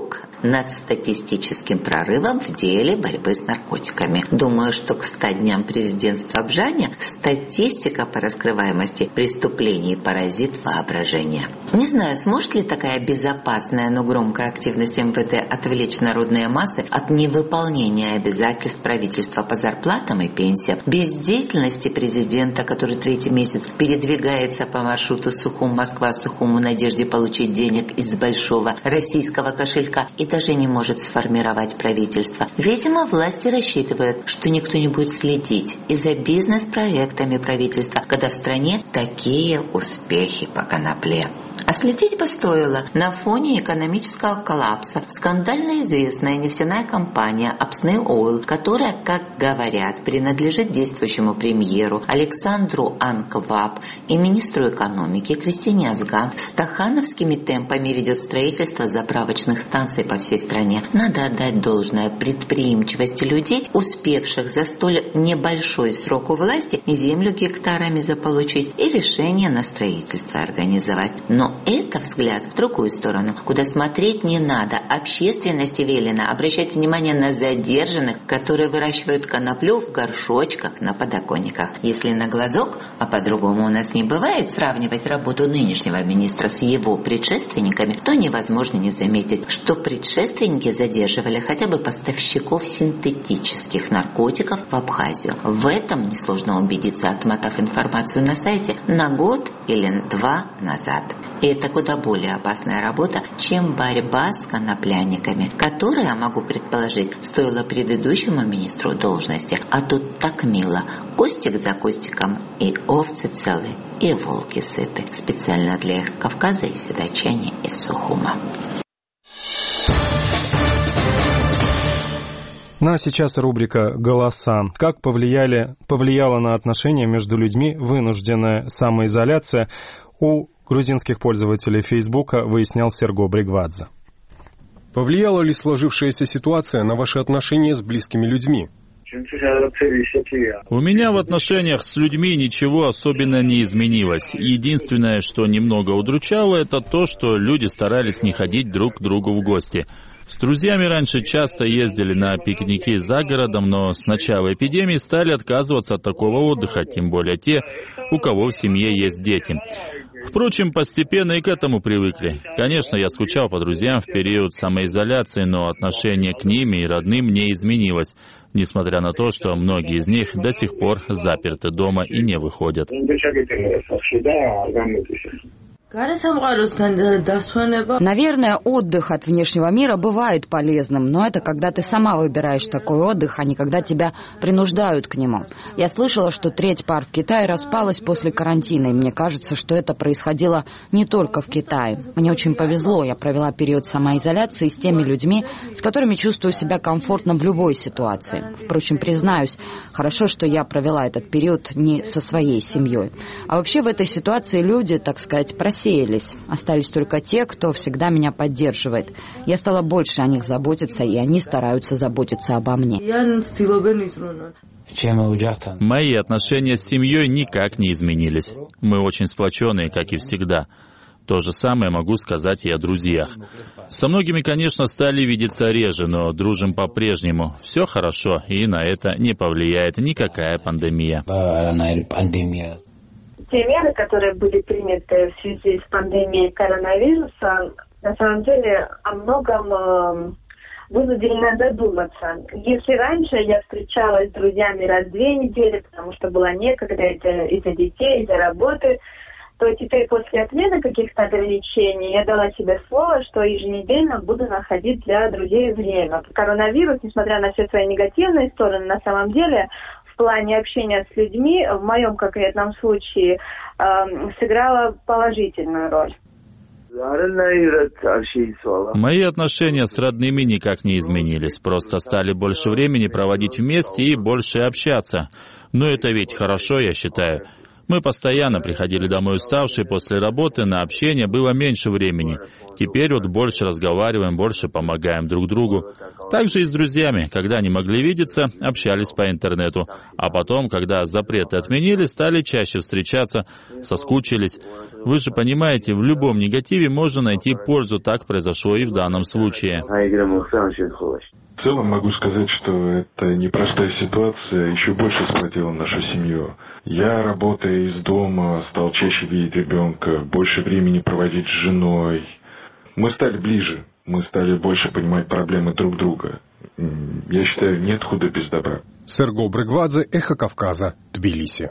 над статистическим прорывом в деле борьбы с наркотиками. Думаю, что к ста дням президентства Бжаня статистика по раскрываемости преступлений поразит воображение. Не знаю, сможет ли такая безопасная, но громкая активность эм вэ дэ отвлечь народные массы от невыполнения обязательств правительства по зарплатам и пенсиям, бездеятельности президента, который третий месяц передвигается по маршруту Сухум-Москва-Сухум в надежде получить денег из большого российского кошелька и даже не может сформировать правительство. Видимо, власти рассчитывают, что никто не будет следить и за бизнес-проектами правительства, когда в стране такие успехи по конопле. А следить бы стоило на фоне экономического коллапса. Скандально известная нефтяная компания Апсней Ойл, которая, как говорят, принадлежит действующему премьеру Александру Анкваб и министру экономики Кристине Азган, стахановскими темпами ведет строительство заправочных станций по всей стране. Надо отдать должное предприимчивости людей, успевших за столь небольшой срок у власти землю гектарами заполучить и решение на строительство организовать. Но Но это взгляд в другую сторону, куда смотреть не надо. Общественности велено обращать внимание на задержанных, которые выращивают коноплю в горшочках на подоконниках. Если на глазок, а по-другому у нас не бывает, сравнивать работу нынешнего министра с его предшественниками, то невозможно не заметить, что предшественники задерживали хотя бы поставщиков синтетических наркотиков в Абхазию. В этом несложно убедиться, отмотав информацию на сайте на год или два назад. И это куда более опасная работа, чем борьба с конопляниками, которая, могу предположить, стоила предыдущему министру должности. А тут так мило. Костик за костиком, и овцы целы, и волки сыты. Специально для их Кавказа и седочане из Сухума. Ну а сейчас рубрика «Голоса». Как повлияли, повлияла на отношения между людьми вынужденная самоизоляция у грузинских пользователей Фейсбука, выяснял Серго Бригвадзе. Повлияла ли сложившаяся ситуация на ваши отношения с близкими людьми? У меня в отношениях с людьми ничего особенно не изменилось. Единственное, что немного удручало, это то, что люди старались не ходить друг к другу в гости. С друзьями раньше часто ездили на пикники за городом, но с начала эпидемии стали отказываться от такого отдыха, тем более те, у кого в семье есть дети. Впрочем, постепенно и к этому привыкли. Конечно, я скучал по друзьям в период самоизоляции, но отношение к ним и родным не изменилось, несмотря на то, что многие из них до сих пор заперты дома и не выходят. Наверное, отдых от внешнего мира бывает полезным, но это когда ты сама выбираешь такой отдых, а не когда тебя принуждают к нему. Я слышала, что треть пар в Китае распалась после карантина, и мне кажется, что это происходило не только в Китае. Мне очень повезло, я провела период самоизоляции с теми людьми, с которыми чувствую себя комфортно в любой ситуации. Впрочем, признаюсь, хорошо, что я провела этот период не со своей семьей. А вообще в этой ситуации люди, так сказать, просеялись. Остались только те, кто всегда меня поддерживает. Я стала больше о них заботиться, и они стараются заботиться обо мне. Мои отношения с семьей никак не изменились. Мы очень сплоченные, как и всегда. То же самое могу сказать и о друзьях. Со многими, конечно, стали видеться реже, но дружим по-прежнему. Все хорошо, и на это не повлияет никакая пандемия. Те меры, которые были приняты в связи с пандемией коронавируса, на самом деле о многом вынудили нас задуматься. Если раньше я встречалась с друзьями раз в две недели, потому что было некогда из-за детей, из-за работы, то теперь после отмены каких-то ограничений я дала себе слово, что еженедельно буду находить для друзей время. Коронавирус, несмотря на все свои негативные стороны, на самом деле в плане общения с людьми, в моем конкретном случае, э, сыграла положительную роль. Мои отношения с родными никак не изменились. Просто стали больше времени проводить вместе и больше общаться. Но это ведь хорошо, я считаю. Мы постоянно приходили домой уставшие после работы, на общение было меньше времени. Теперь вот больше разговариваем, больше помогаем друг другу. Также и с друзьями, когда не могли видеться, общались по интернету. А потом, когда запреты отменили, стали чаще встречаться, соскучились. Вы же понимаете, в любом негативе можно найти пользу, так произошло и в данном случае. В целом могу сказать, что это непростая ситуация, еще больше сплотила нашу семью. Я, работая из дома, стал чаще видеть ребенка, больше времени проводить с женой. Мы стали ближе, мы стали больше понимать проблемы друг друга. Я считаю, нет худа без добра. Серго Брыгвадзе, Эхо Кавказа, Тбилиси.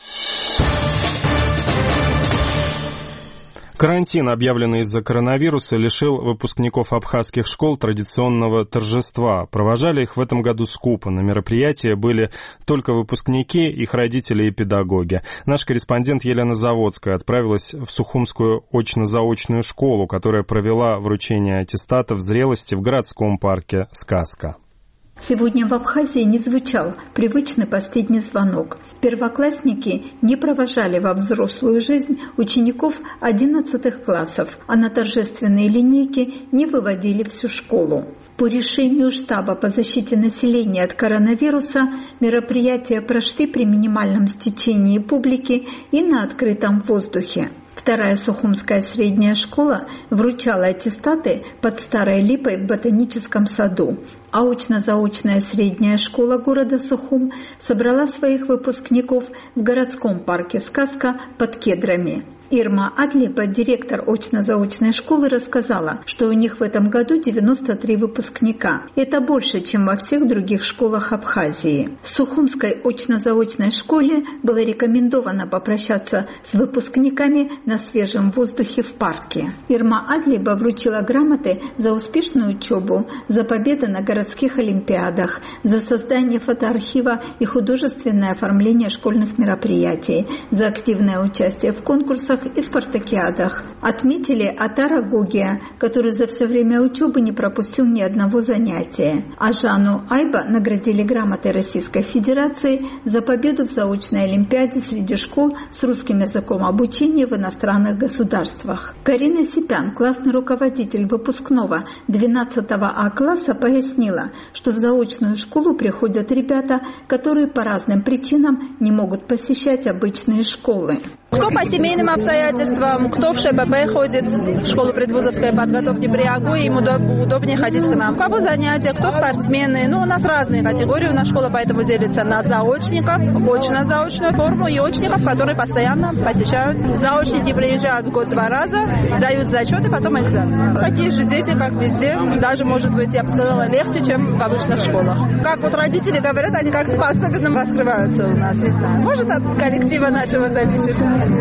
Карантин, объявленный из-за коронавируса, лишил выпускников абхазских школ традиционного торжества. Провожали их в этом году скупо. На мероприятии были только выпускники, их родители и педагоги. Наш корреспондент Елена Заводская отправилась в Сухумскую очно-заочную школу, которая провела вручение аттестатов зрелости в городском парке «Сказка». Сегодня в Абхазии не звучал привычный последний звонок. Первоклассники не провожали во взрослую жизнь учеников одиннадцатых классов, а на торжественные линейки не выводили всю школу. По решению штаба по защите населения от коронавируса мероприятия прошли при минимальном стечении публики и на открытом воздухе. Вторая Сухумская средняя школа вручала аттестаты под Старой Липой в ботаническом саду. А очно-заочная средняя школа города Сухум собрала своих выпускников в городском парке «Сказка» под Кедрами. Ирма Адлиба, директор очно-заочной школы, рассказала, что у них в этом году девяносто три выпускника. Это больше, чем во всех других школах Абхазии. В Сухумской очно-заочной школе было рекомендовано попрощаться с выпускниками на свежем воздухе в парке. Ирма Адлиба вручила грамоты за успешную учебу, за победы на городских олимпиадах, за создание фотоархива и художественное оформление школьных мероприятий, за активное участие в конкурсах и спартакиадах. Отметили Атара Гогия, который за все время учебы не пропустил ни одного занятия. А Жанну Айба наградили грамотой Российской Федерации за победу в заочной олимпиаде среди школ с русским языком обучения в иностранных государствах. Карина Сипян, классный руководитель выпускного двенадцатого А класса, пояснила, что в заочную школу приходят ребята, которые по разным причинам не могут посещать обычные школы. Кто по семейным обстоятельствам, кто в ШПП ходит, в школу предвузовской подготовки при АГУ, ему удобнее ходить к нам. У кого занятия, кто спортсмены. Ну, у нас разные категории, у нас школа поэтому делится на заочников, очно-заочную форму и очников, которые постоянно посещают. Заочники приезжают в год два раза, сдают зачеты, потом экзамен. Такие же дети, как везде, даже, может быть, я бы сказала, легче, чем в обычных школах. Как вот родители говорят, они как-то по-особенному раскрываются у нас, не знаю. Может, от коллектива нашего зависит.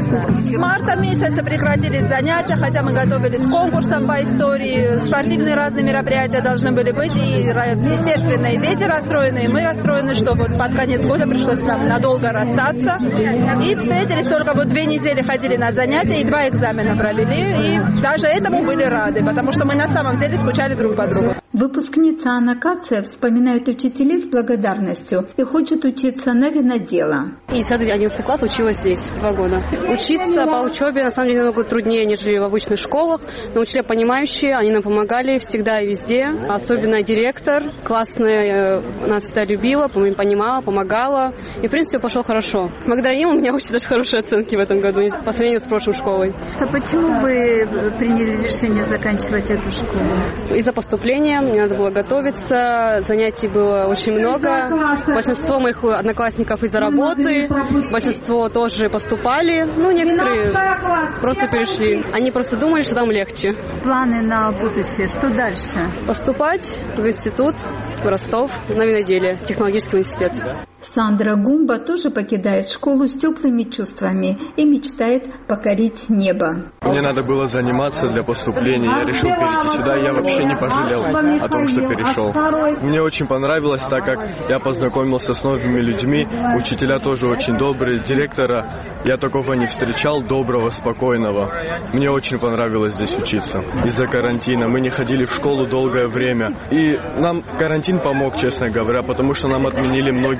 С марта месяца прекратились занятия, хотя мы готовились к конкурсам по истории, спортивные разные мероприятия должны были быть, и, естественно, и дети расстроены, и мы расстроены, что вот под конец года пришлось нам надолго расстаться. И встретились только вот две недели, ходили на занятия, и два экзамена провели, и даже этому были рады, потому что мы на самом деле скучали друг по другу. Выпускница Анна Кация вспоминает учителей с благодарностью и хочет учиться на винодела. И с одиннадцатого класса училась здесь два года. Учиться по учебе на самом деле намного труднее, нежели в обычных школах. Но учителя понимающие, они нам помогали всегда и везде. Особенно директор классная, нас всегда любила, понимала, помогала. И в принципе пошло хорошо. Благодаря им у меня очень даже хорошие оценки в этом году по сравнению с прошлой школой. А почему вы приняли решение заканчивать эту школу? Из-за поступления. Мне надо было готовиться, занятий было очень много. Большинство моих одноклассников из-за работы, большинство тоже поступали, ну, некоторые просто перешли. Они просто думали, что там легче. Планы на будущее, что дальше? Поступать в институт, в Ростов, на виноделие, технологический университет. Сандра Гумба тоже покидает школу с теплыми чувствами и мечтает покорить небо. Мне надо было заниматься для поступления, я решил перейти сюда, я вообще не пожалел о том, что перешел. Мне очень понравилось, так как я познакомился с новыми людьми, учителя тоже очень добрые, директора я такого не встречал, доброго, спокойного. Мне очень понравилось здесь учиться. Из-за карантина мы не ходили в школу долгое время, и нам карантин помог, честно говоря, потому что нам отменили многие экзамены,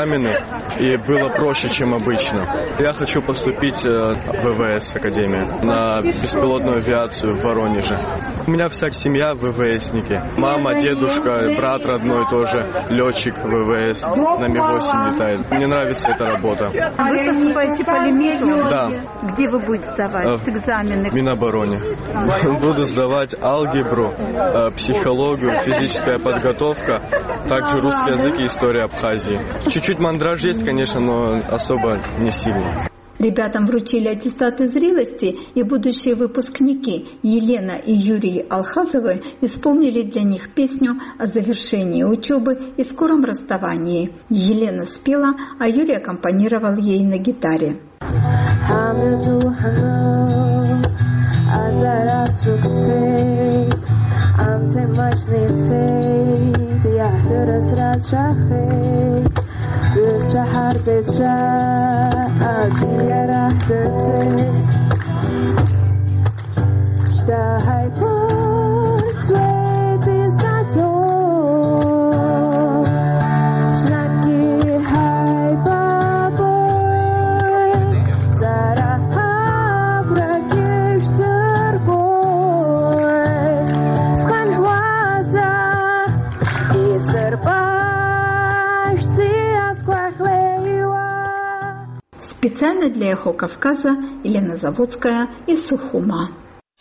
экзамены, и было проще, чем обычно. Я хочу поступить в ВВС Академию на беспилотную авиацию в Воронеже. У меня вся семья ВВСники. Мама, дедушка, брат родной тоже летчик ВВС, на Ми восемь летает. Мне нравится эта работа. Вы поступаете по лимиту? Да. Где вы будете сдавать экзамены? В Минобороне. Буду сдавать алгебру, психологию, физическая подготовка, также русский язык и история Абхазии. Чуть-чуть мандраж есть, конечно, но особо не сильно. Ребятам вручили аттестаты зрелости, и будущие выпускники Елена и Юрий Алхазовы исполнили для них песню о завершении учебы и скором расставании. Елена спела, а Юрий аккомпанировал ей на гитаре. Göz şahar zetra Adiyara döte Ştahai portreti zato Shnaki hai baboy Zara habrakish serboy Skan huaza I serba Специально для «Эхо Кавказа» Елена Заводская из Сухума.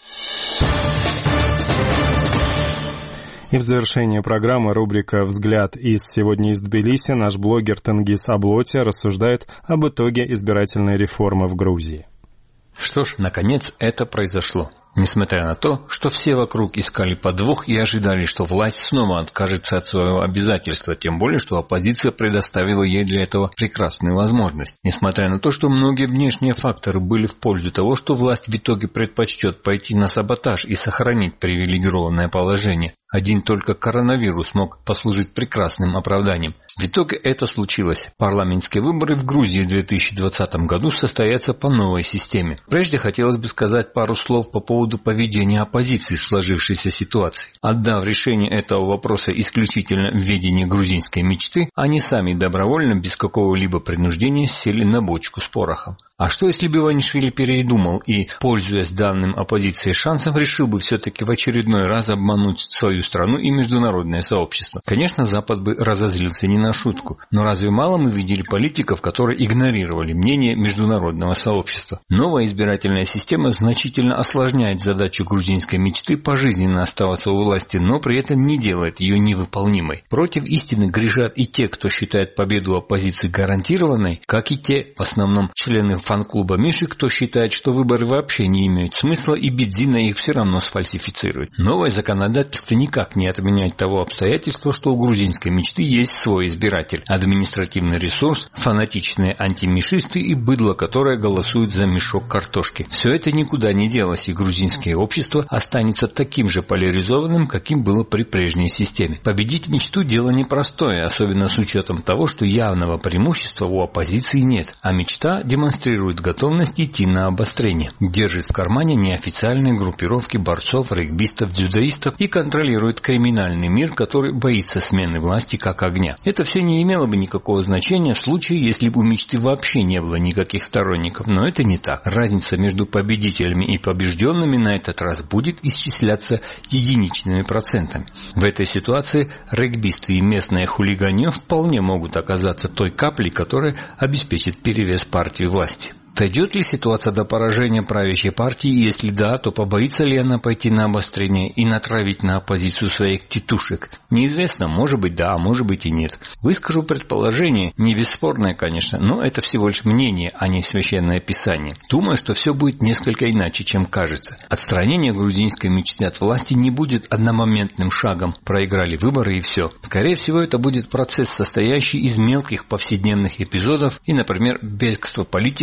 И в завершение программы рубрика «Взгляд из сегодня из Тбилиси» наш блогер Тенгиз Аблоти рассуждает об итоге избирательной реформы в Грузии. Что ж, наконец это произошло. Несмотря на то, что все вокруг искали подвох и ожидали, что власть снова откажется от своего обязательства, тем более, что оппозиция предоставила ей для этого прекрасную возможность. Несмотря на то, что многие внешние факторы были в пользу того, что власть в итоге предпочтет пойти на саботаж и сохранить привилегированное положение, один только коронавирус мог послужить прекрасным оправданием. В итоге это случилось. Парламентские выборы в Грузии в две тысячи двадцатом году состоятся по новой системе. Прежде хотелось бы сказать пару слов по поводу поведения оппозиции в сложившейся ситуации. Отдав решение этого вопроса исключительно в ведение грузинской мечты, они сами добровольно, без какого-либо принуждения, сели на бочку с порохом. А что если бы Иванишвили передумал и, пользуясь данным оппозицией шансом, решил бы все-таки в очередной раз обмануть свою страну и международное сообщество? Конечно, Запад бы разозлился не на шутку, но разве мало мы видели политиков, которые игнорировали мнение международного сообщества? Новая избирательная система значительно осложняет задачу грузинской мечты пожизненно оставаться у власти, но при этом не делает ее невыполнимой. Против истины грешат и те, кто считает победу оппозиции гарантированной, как и те, в основном члены фан-клуба Миши, кто считает, что выборы вообще не имеют смысла и Бедзина их все равно сфальсифицирует. Новое законодательство никак не отменяет того обстоятельства, что у грузинской мечты есть свой избиратель, административный ресурс, фанатичные антимишисты и быдло, которое голосует за мешок картошки. Все это никуда не делось, и грузинское общество останется таким же поляризованным, каким было при прежней системе. Победить мечту – дело непростое, особенно с учетом того, что явного преимущества у оппозиции нет, а мечта демонстрирует готовность идти на обострение, держит в кармане неофициальные группировки борцов, регбистов, дзюдоистов и контролирует криминальный мир, который боится смены власти как огня. Это все не имело бы никакого значения в случае, если бы у мечты вообще не было никаких сторонников, но это не так. Разница между победителями и побежденными на этот раз будет исчисляться единичными процентами. В этой ситуации регбисты и местное хулиганье вполне могут оказаться той каплей, которая обеспечит перевес партии власти. Дойдет ли ситуация до поражения правящей партии? Если да, то побоится ли она пойти на обострение и натравить на оппозицию своих тетушек? Неизвестно, может быть да, а может быть и нет. Выскажу предположение, не бесспорное, конечно, но это всего лишь мнение, а не священное писание. Думаю, что все будет несколько иначе, чем кажется. Отстранение грузинской мечты от власти не будет одномоментным шагом. Проиграли выборы и все. Скорее всего, это будет процесс, состоящий из мелких повседневных эпизодов и, например, бегство политиков из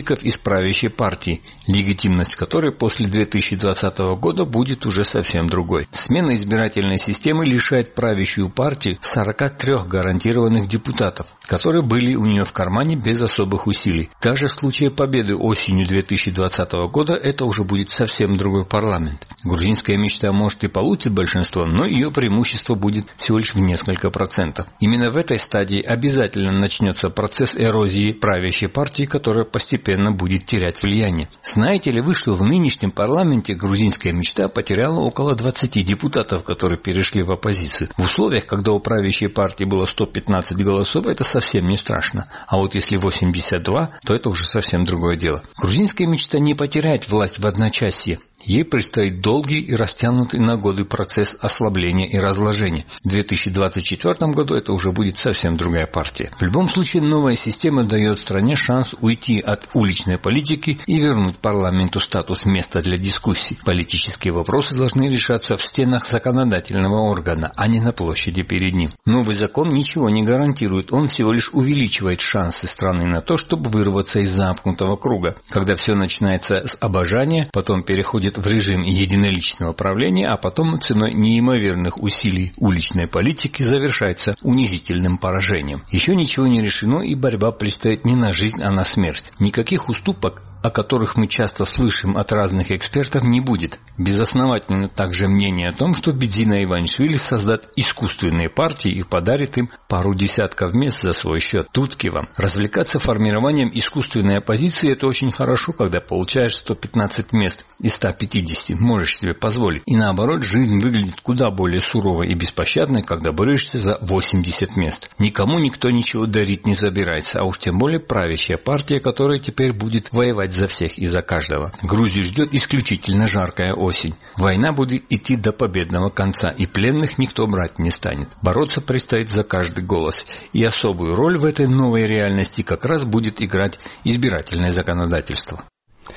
правящей партии, легитимность которой после две тысячи двадцатого года будет уже совсем другой. Смена избирательной системы лишает правящую партию сорока трёх гарантированных депутатов, которые были у нее в кармане без особых усилий. Даже в случае победы осенью две тысячи двадцатого года это уже будет совсем другой парламент. Грузинская мечта может и получит большинство, но ее преимущество будет всего лишь в несколько процентов. Именно в этой стадии обязательно начнется процесс эрозии правящей партии, которая постепенно будет терять влияние. Знаете ли вы, что в нынешнем парламенте грузинская мечта потеряла около двадцати депутатов, которые перешли в оппозицию? В условиях, когда у правящей партии было сто пятнадцать голосов, это совсем не страшно. А вот если восемьдесят два, то это уже совсем другое дело. Грузинская мечта не потеряет власть в одночасье. Ей предстоит долгий и растянутый на годы процесс ослабления и разложения. В две тысячи двадцать четвёртом году это уже будет совсем другая партия. В любом случае, новая система дает стране шанс уйти от уличной политики и вернуть парламенту статус места для дискуссий. Политические вопросы должны решаться в стенах законодательного органа, а не на площади перед ним. Новый закон ничего не гарантирует, он всего лишь увеличивает шансы страны на то, чтобы вырваться из замкнутого круга. Когда все начинается с обожания, потом переходит в режим единоличного правления, а потом ценой неимоверных усилий уличной политики завершается унизительным поражением. Еще ничего не решено, и борьба предстоит не на жизнь, а на смерть. Никаких уступок, о которых мы часто слышим от разных экспертов, не будет. Безосновательно также мнение о том, что Бедзина Иванишвили создаст искусственные партии и подарит им пару десятков мест за свой счет. Тутки вам. Развлекаться формированием искусственной оппозиции – это очень хорошо, когда получаешь сто пятнадцать мест из ста пятидесяти, можешь себе позволить. И наоборот, жизнь выглядит куда более суровой и беспощадной, когда борешься за восемьдесят мест. Никому никто ничего дарить не собирается, а уж тем более правящая партия, которая теперь будет воевать за всех и за каждого. Грузию ждет исключительно жаркая осень. Война будет идти до победного конца, и пленных никто брать не станет. Бороться предстоит за каждый голос. И особую роль в этой новой реальности как раз будет играть избирательное законодательство.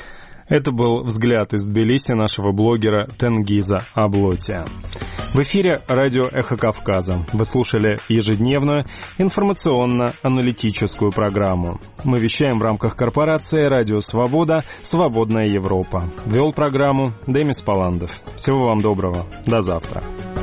Это был взгляд из Тбилиси нашего блогера Тенгиза Аблотия. В эфире радио «Эхо Кавказа». Вы слушали ежедневную информационно-аналитическую программу. Мы вещаем в рамках корпорации «Радио Свобода. Свободная Европа». Вел программу Демис Паландов. Всего вам доброго. До завтра.